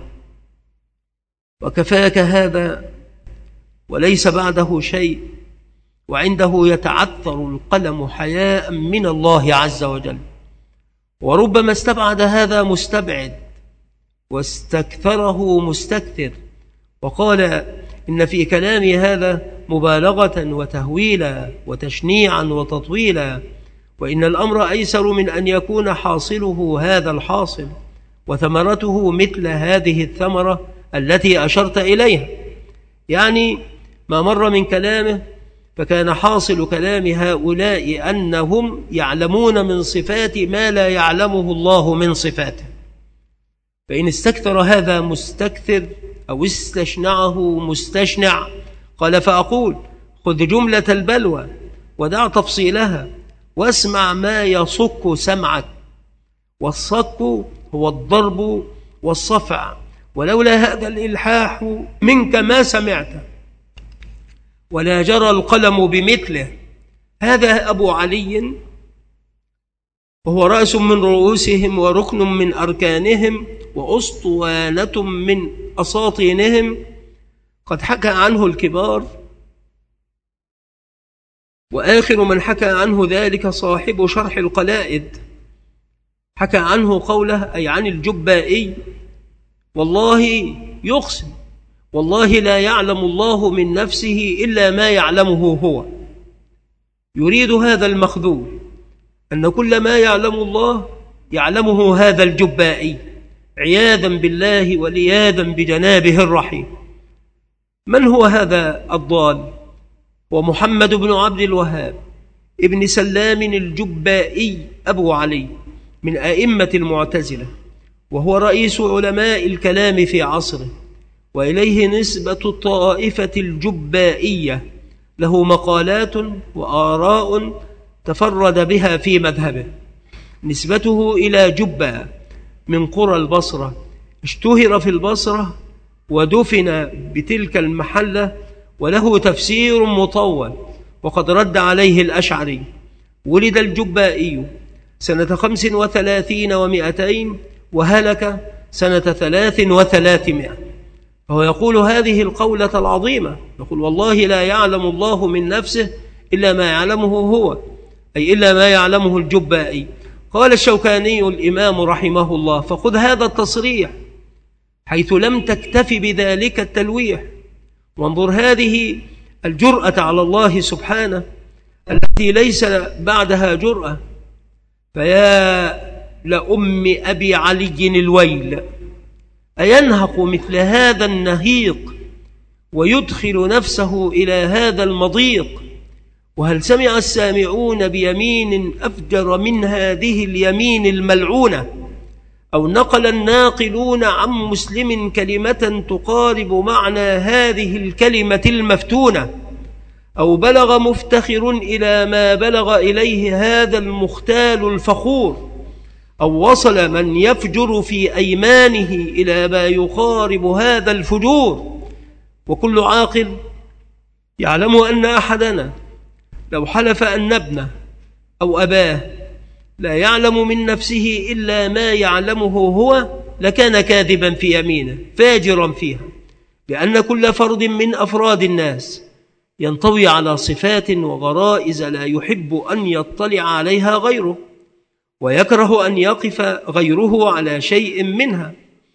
وكفاك هذا وليس بعده شيء، وعنده يتعثر القلم حياء من الله عز وجل. وربما استبعد هذا مستبعد واستكثره مستكثر، وقال إن في كلام هذا مبالغة وتهويلا وتشنيعا وتطويلا، وإن الأمر أيسر من أن يكون حاصله هذا الحاصل وثمرته مثل هذه الثمرة التي أشرت إليها، يعني ما مر من كلامه فكان حاصل كلام هؤلاء أنهم يعلمون من صفات ما لا يعلمه الله من صفاته. فإن استكثر هذا مستكثر أو استشنعه مستشنع قال فأقول خذ جملة البلوى ودع تفصيلها واسمع ما يصك سمعك، والصك هو الضرب والصفع، ولولا هذا الإلحاح منك ما سمعت ولا جرى القلم بمثله. هذا أبو علي وهو رأس من رؤوسهم وركن من أركانهم وأسطوانة من أساطينهم، قد حكى عنه الكبار، وآخر من حكى عنه ذلك صاحب شرح القلائد، حكى عنه قوله أي عن الجبائي والله يقسم والله لا يعلم الله من نفسه إلا ما يعلمه هو. يريد هذا المخذول أن كل ما يعلم الله يعلمه هذا الجبائي عياذا بالله ولياذا بجنابه الرحيم. من هو هذا الضال؟ ومحمد بن عبد الوهاب ابن سلام الجبائي أبو علي من أئمة المعتزلة، وهو رئيس علماء الكلام في عصره، وإليه نسبة الطائفة الجبائية، له مقالات وآراء تفرد بها في مذهبه. نسبته إلى جبة من قرى البصرة، اشتهر في البصرة ودفن بتلك المحلة، وله تفسير مطول وقد رد عليه الأشعري. ولد الجبائي سنة خمس وثلاثين ومئتين وهلك سنة ثلاث وثلاثمائة، فهو يقول هذه القولة العظيمة، يقول والله لا يعلم الله من نفسه إلا ما يعلمه هو، أي إلا ما يعلمه الجبائي. قال الشوكاني الإمام رحمه الله فخذ هذا التصريح حيث لم تكتف بذلك التلويح، وانظر هذه الجرأة على الله سبحانه التي ليس بعدها جرأة. فيا لأم أبي علي الويل، أينهق مثل هذا النهيق ويدخل نفسه إلى هذا المضيق؟ وهل سمع السامعون بيمين أفجر من هذه اليمين الملعونة؟ أو نقل الناقلون عن مسلم كلمة تقارب معنى هذه الكلمة المفتونة؟ أو بلغ مفتخر إلى ما بلغ إليه هذا المختال الفخور؟ أو وصل من يفجر في أيمانه إلى ما يقارب هذا الفجور؟ وكل عاقل يعلم أن أحدنا لو حلف أن ابنه أو أباه لا يعلم من نفسه إلا ما يعلمه هو لكان كاذبا في يمينه فاجرا فيها، لأن كل فرد من أفراد الناس ينطوي على صفات وغرائز لا يحب أن يطلع عليها غيره، ويكره أن يقف غيره على شيء منها.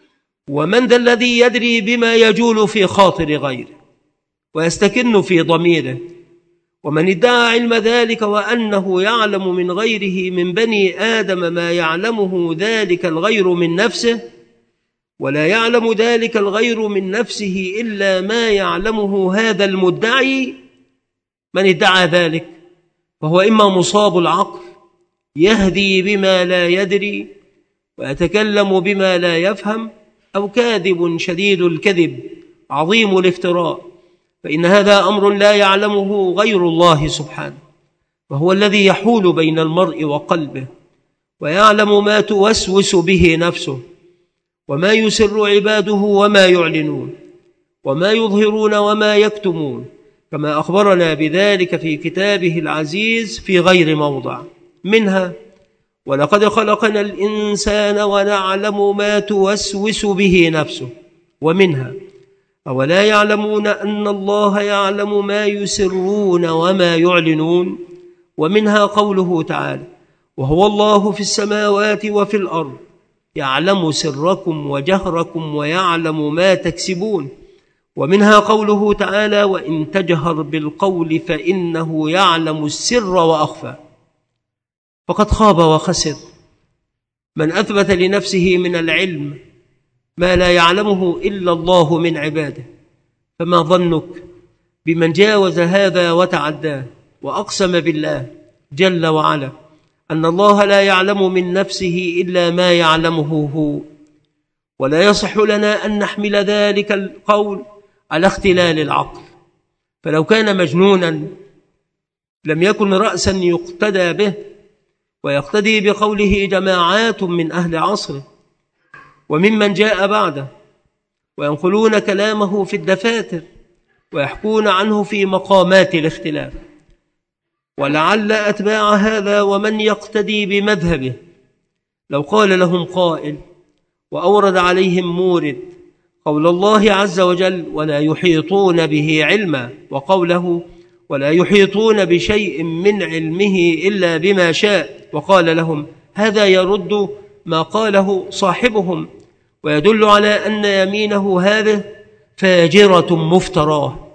ومن ذا الذي يدري بما يجول في خاطر غيره ويستكن في ضميره؟ ومن ادعى علم ذلك وأنه يعلم من غيره من بني آدم ما يعلمه ذلك الغير من نفسه، ولا يعلم ذلك الغير من نفسه إلا ما يعلمه هذا المدعي، من ادعى ذلك فهو إما مصاب العقل يهدي بما لا يدري ويتكلم بما لا يفهم، أو كاذب شديد الكذب عظيم الافتراء، فإن هذا أمر لا يعلمه غير الله سبحانه، وهو الذي يحول بين المرء وقلبه ويعلم ما توسوس به نفسه، وما يسر عباده وما يعلنون، وما يظهرون وما يكتمون، كما أخبرنا بذلك في كتابه العزيز في غير موضع. منها: ولقد خلقنا الإنسان ونعلم ما توسوس به نفسه. ومنها: أولا يعلمون أن الله يعلم ما يسرون وما يعلنون. ومنها قوله تعالى: وهو الله في السماوات وفي الأرض يعلم سركم وجهركم ويعلم ما تكسبون. ومنها قوله تعالى: وإن تجهر بالقول فإنه يعلم السر وأخفى. فقد خاب وخسر من أثبت لنفسه من العلم ما لا يعلمه إلا الله من عباده. فما ظنك بمن جاوز هذا وتعداه وأقسم بالله جل وعلا أن الله لا يعلم من نفسه إلا ما يعلمه هو؟ ولا يصح لنا أن نحمل ذلك القول على اختلال العقل، فلو كان مجنونا لم يكن رأسا يقتدى به ويقتدي بقوله جماعات من أهل عصره وممن جاء بعده، وينقلون كلامه في الدفاتر ويحكون عنه في مقامات الاختلاف. ولعل أتباع هذا ومن يقتدي بمذهبه لو قال لهم قائل وأورد عليهم مورد قول الله عز وجل: ولا يحيطون به علما، وقوله: ولا يحيطون بشيء من علمه إلا بما شاء، وقال لهم: هذا يرد ما قاله صاحبهم ويدل على أن يمينه هذه فاجرة مفتراه،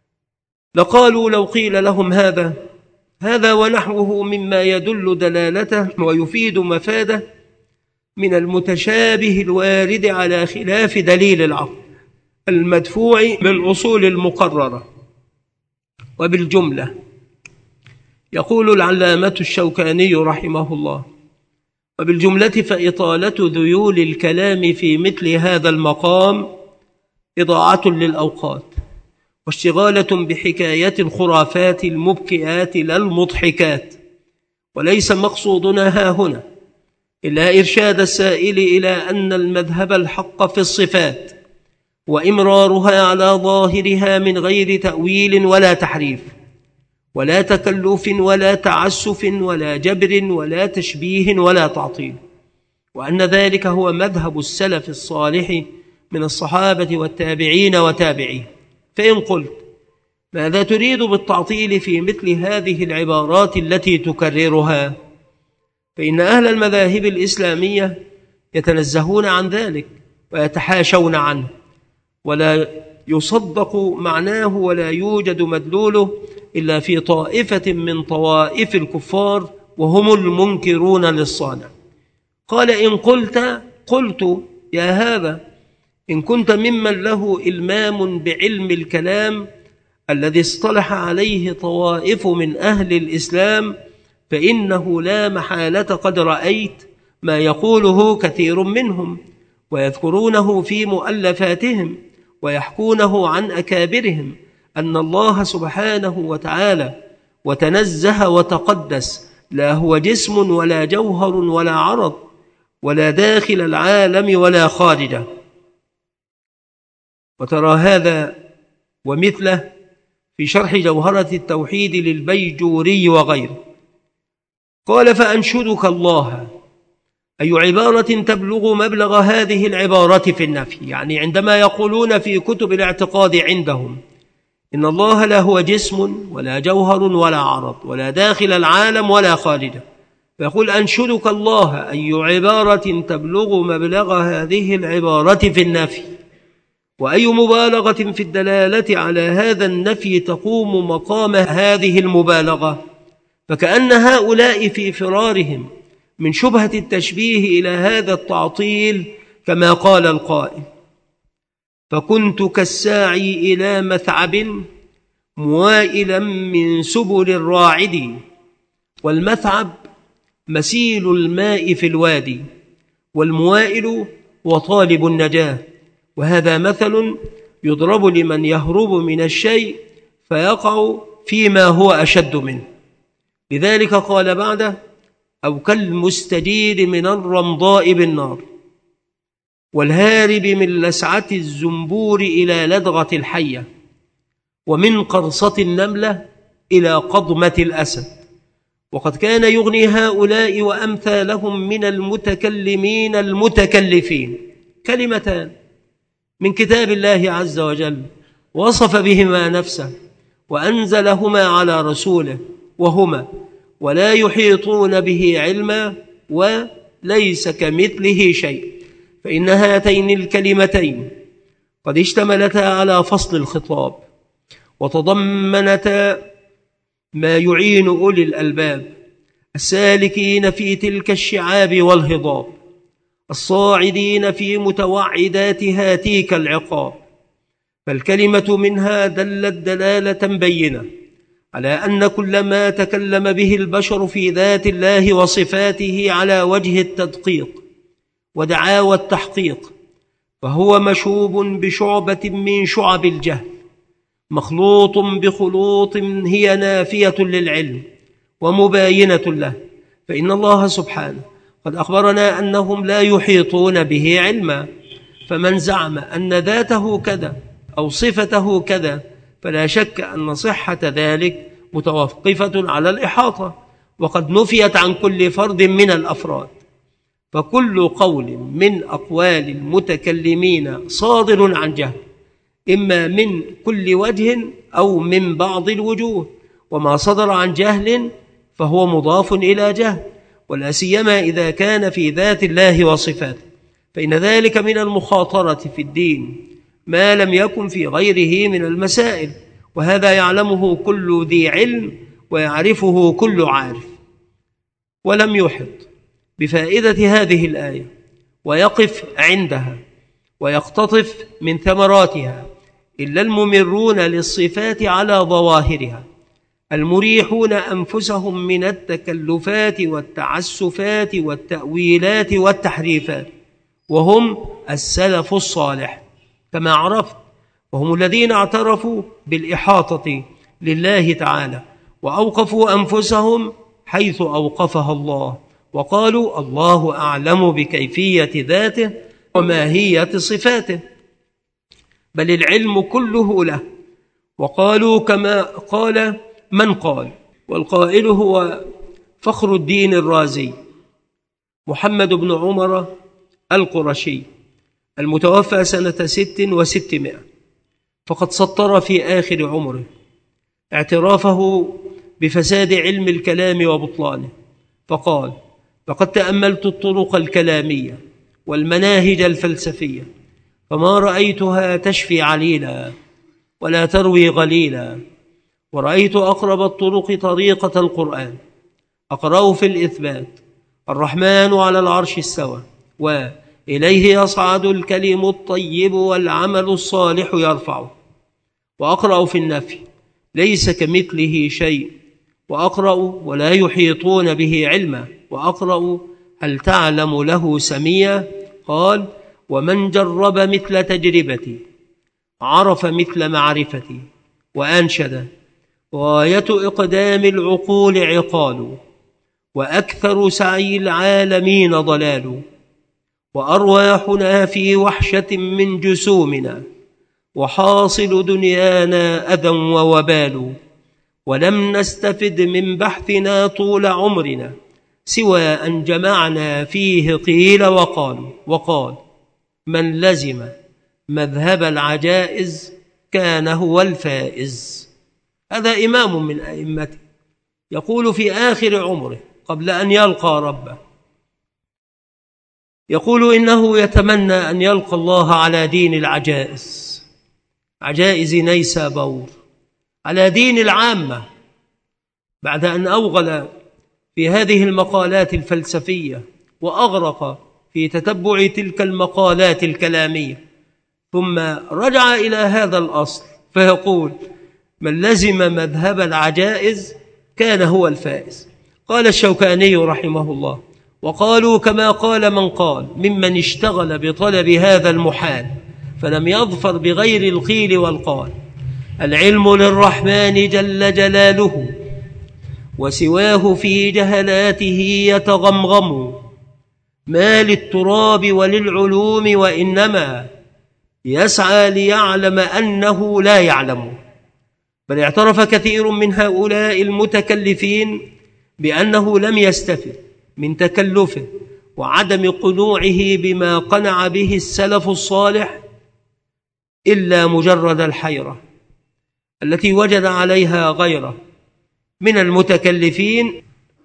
لقالوا لو قيل لهم هذا هذا ونحوه مما يدل دلالته ويفيد مفاده من المتشابه الوارد على خلاف دليل العقل المدفوع بالأصول المقررة. وبالجملة يقول العلامة الشوكاني رحمه الله: وبالجملة فإطالة ذيول الكلام في مثل هذا المقام إضاعة للأوقات واشتغالة بحكاية الخرافات المبكيات لا المضحكات، وليس مقصودنا ها هنا إلا إرشاد السائل إلى أن المذهب الحق في الصفات وإمرارها على ظاهرها من غير تأويل ولا تحريف ولا تكلف ولا تعسف ولا جبر ولا تشبيه ولا تعطيل، وأن ذلك هو مذهب السلف الصالح من الصحابة والتابعين وتابعين. فإن قلت ماذا تريد بالتعطيل في مثل هذه العبارات التي تكررها؟ فإن أهل المذاهب الإسلامية يتنزهون عن ذلك ويتحاشون عنه، ولا يصدق معناه ولا يوجد مدلوله إلا في طائفة من طوائف الكفار وهم المنكرون للصانع. قال: إن قلت قلت يا هذا إن كنت ممن له إلمام بعلم الكلام الذي اصطلح عليه طوائف من أهل الإسلام، فإنه لا محالة قد رأيت ما يقوله كثير منهم ويذكرونه في مؤلفاتهم ويحكونه عن أكابرهم، أن الله سبحانه وتعالى وتنزه وتقدس لا هو جسم ولا جوهر ولا عرض ولا داخل العالم ولا خارجه. وترى هذا ومثله في شرح جوهرة التوحيد للبيجوري وغيره. قال: فأنشدك الله أي عبارة تبلغ مبلغ هذه العبارة في النفي. يعني عندما يقولون في كتب الاعتقاد عندهم إن الله لا هو جسم ولا جوهر ولا عرض ولا داخل العالم ولا خارجه، فيقول أنشدك الله أي عبارة تبلغ مبلغ هذه العبارة في النفي، وأي مبالغة في الدلالة على هذا النفي تقوم مقام هذه المبالغة. فكأن هؤلاء في فرارهم من شبهة التشبيه إلى هذا التعطيل كما قال القائل: فكنت كالساعي إلى مثعب موائلا من سبل الراعد. والمثعب مسيل الماء في الوادي، والموائل وطالب النجاة، وهذا مثل يضرب لمن يهرب من الشيء فيقع فيما هو أشد منه. لذلك قال بعده: أو كالمستجير من الرمضاء بالنار، والهارب من لسعة الزنبور إلى لدغة الحية، ومن قرصة النملة إلى قضمة الأسد. وقد كان يغني هؤلاء وأمثالهم من المتكلمين المتكلفين كلمتان من كتاب الله عز وجل وصف بهما نفسه وأنزلهما على رسوله، وهما: ولا يحيطون به علما، وليس كمثله شيء. فإن هاتين الكلمتين قد اشتملتا على فصل الخطاب، وتضمنتا ما يعين أولي الألباب السالكين في تلك الشعاب والهضاب، الصاعدين في متوعدات هاتيك العقاب. فالكلمة منها دلت دلالة بينة على أن كل ما تكلم به البشر في ذات الله وصفاته على وجه التدقيق ودعاوى التحقيق فهو مشوب بشعبة من شعب الجهل، مخلوط بخلوط هي نافية للعلم ومباينة له. فإن الله سبحانه قد أخبرنا أنهم لا يحيطون به علما، فمن زعم أن ذاته كذا أو صفته كذا فلا شك أن صحة ذلك متوقفة على الإحاطة، وقد نفيت عن كل فرد من الأفراد. فكل قول من أقوال المتكلمين صادر عن جهل، إما من كل وجه أو من بعض الوجوه، وما صدر عن جهل فهو مضاف إلى جهل، ولا سيما إذا كان في ذات الله وصفاته، فإن ذلك من المخاطرة في الدين ما لم يكن في غيره من المسائل، وهذا يعلمه كل ذي علم ويعرفه كل عارف. ولم يحط بفائدة هذه الآية ويقف عندها ويقتطف من ثمراتها إلا الممرون للصفات على ظواهرها، المريحون أنفسهم من التكلفات والتعسفات والتأويلات والتحريفات، وهم السلف الصالح كما عرفت، وهم الذين اعترفوا بالإحاطة لله تعالى وأوقفوا أنفسهم حيث أوقفها الله، وقالوا الله أعلم بكيفية ذاته وماهية صفاته، بل العلم كله له. وقالوا كما قال من قال، والقائل هو فخر الدين الرازي محمد بن عمر القرشي المتوفى سنة ست وستمائة، فقد سطر في آخر عمره اعترافه بفساد علم الكلام وبطلانه، فقال: فقد تأملت الطرق الكلامية والمناهج الفلسفية فما رأيتها تشفي عليلا ولا تروي غليلا، ورأيت أقرب الطرق طريقة القرآن، أقرأ في الإثبات: الرحمن على العرش استوى، وإليه يصعد الكلم الطيب والعمل الصالح يرفعه، وأقرأ في النفي: ليس كمثله شيء، وأقرأ: ولا يحيطون به علما، وأقرأ: هل تعلم له سميا؟ قال: ومن جرب مثل تجربتي عرف مثل معرفتي. وأنشد: غاية إقدام العقول عقال، وأكثر سعي العالمين ضلال، وأرواحنا في وحشة من جسومنا، وحاصل دنيانا أذى ووبال، ولم نستفد من بحثنا طول عمرنا سوى أن جمعنا فيه قيل وقال وقال من لزم مذهب العجائز كان هو الفائز. هذا إمام من أئمته يقول في آخر عمره قبل أن يلقى ربه، يقول إنه يتمنى أن يلقى الله على دين العجائز، عجائز نيسابور، على دين العامة، بعد أن أوغل في هذه المقالات الفلسفية وأغرق في تتبع تلك المقالات الكلامية، ثم رجع إلى هذا الأصل فيقول من لزم مذهب العجائز كان هو الفائز. قال الشوكاني رحمه الله: وقالوا كما قال من قال ممن اشتغل بطلب هذا المحال فلم يظفر بغير القيل والقال: العلم للرحمن جل جلاله وسواه في جهلاته يتغمغم، ما للتراب وللعلوم وإنما يسعى ليعلم أنه لا يعلم. بل اعترف كثير من هؤلاء المتكلفين بأنه لم يستفد من تكلفه وعدم قنوعه بما قنع به السلف الصالح إلا مجرد الحيرة التي وجد عليها غيره من المتكلفين.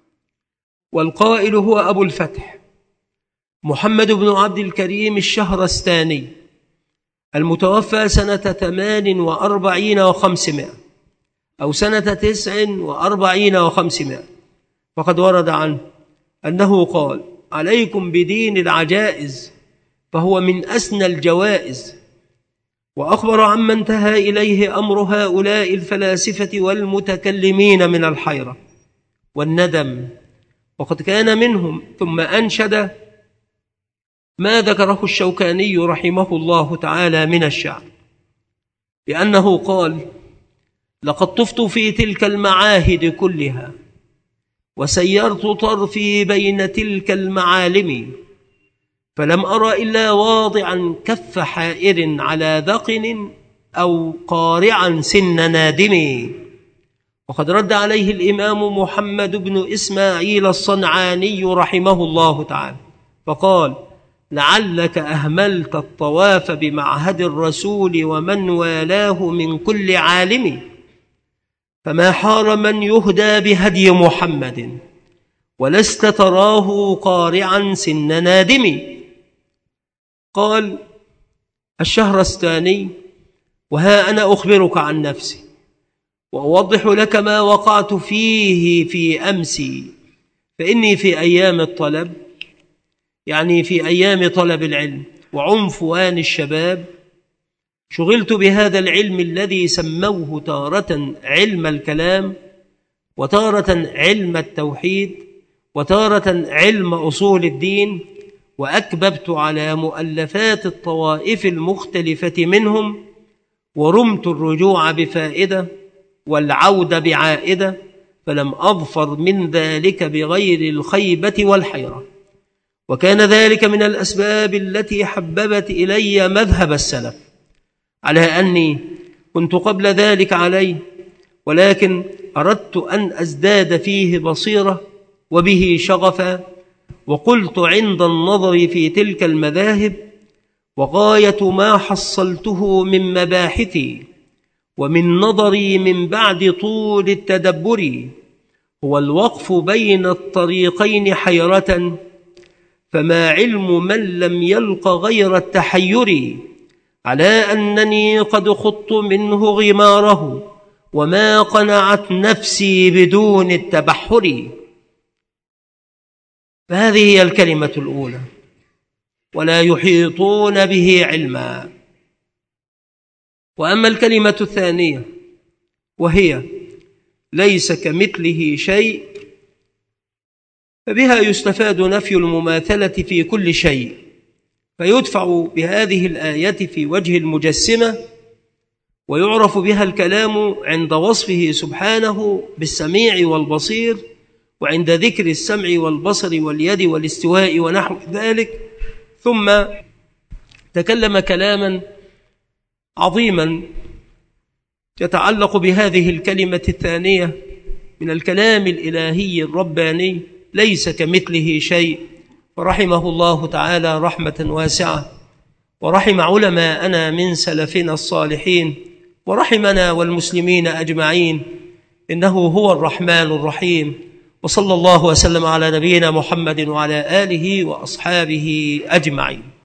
والقائل هو أبو الفتح محمد بن عبد الكريم الشهرستاني المتوفى سنة ثمان وأربعين وخمسمائة أو سنة تسع وأربعين وخمسمائة. فقد ورد عنه أنه قال: عليكم بدين العجائز فهو من أسنى الجوائز. وأخبر عما انتهى إليه أمر هؤلاء الفلاسفة والمتكلمين من الحيرة والندم، وقد كان منهم. ثم أنشد ما ذكره الشوكاني رحمه الله تعالى من الشعر بأنه قال: لقد طفت في تلك المعاهد كلها وسيرت طرفي بين تلك المعالم، فلم أرى إلا واضعا كف حائر على ذقن أو قارعا سن نادم. وقد رد عليه الإمام محمد بن إسماعيل الصنعاني رحمه الله تعالى فقال: لعلك أهملت الطواف بمعهد الرسول ومن والاه من كل عالم، فما حار من يهدى بهدي محمد ولست تراه قارعا سن نادم. قال الشهرستاني: وها أنا أخبرك عن نفسي وأوضح لك ما وقعت فيه في أمسي، فإني في أيام الطلب، يعني في أيام طلب العلم وعنفوان الشباب، شغلت بهذا العلم الذي سموه تارة علم الكلام، وتارة علم التوحيد، وتارة علم أصول الدين، وأكببت على مؤلفات الطوائف المختلفة منهم، ورمت الرجوع بفائدة والعودة بعائدة، فلم أظفر من ذلك بغير الخيبة والحيرة. وكان ذلك من الأسباب التي حببت إلي مذهب السلف، على أني كنت قبل ذلك عليه، ولكن أردت أن أزداد فيه بصيرة وبه شغفا. وقلت عند النظر في تلك المذاهب: وغاية ما حصلته من مباحثي ومن نظري من بعد طول التدبر هو الوقف بين الطريقين حيرة، فما علم من لم يلق غير التحير، على أنني قد خضت منه غماره وما قنعت نفسي بدون التبحر. فهذه هي الكلمة الأولى: ولا يحيطون به علما. وأما الكلمة الثانية وهي ليس كمثله شيء، فبها يستفاد نفي المماثلة في كل شيء، فيدفع بهذه الآية في وجه المجسمة، ويعرف بها الكلام عند وصفه سبحانه بالسميع والبصير، وعند ذكر السمع والبصر واليد والاستواء ونحو ذلك. ثم تكلم كلاما عظيما يتعلق بهذه الكلمة الثانية من الكلام الإلهي الرباني، ليس كمثله شيء، ورحمه الله تعالى رحمة واسعة، ورحم علماءنا من سلفنا الصالحين، ورحمنا والمسلمين أجمعين، إنه هو الرحمن الرحيم. وصلى الله وسلم على نبينا محمد وعلى آله وأصحابه أجمعين.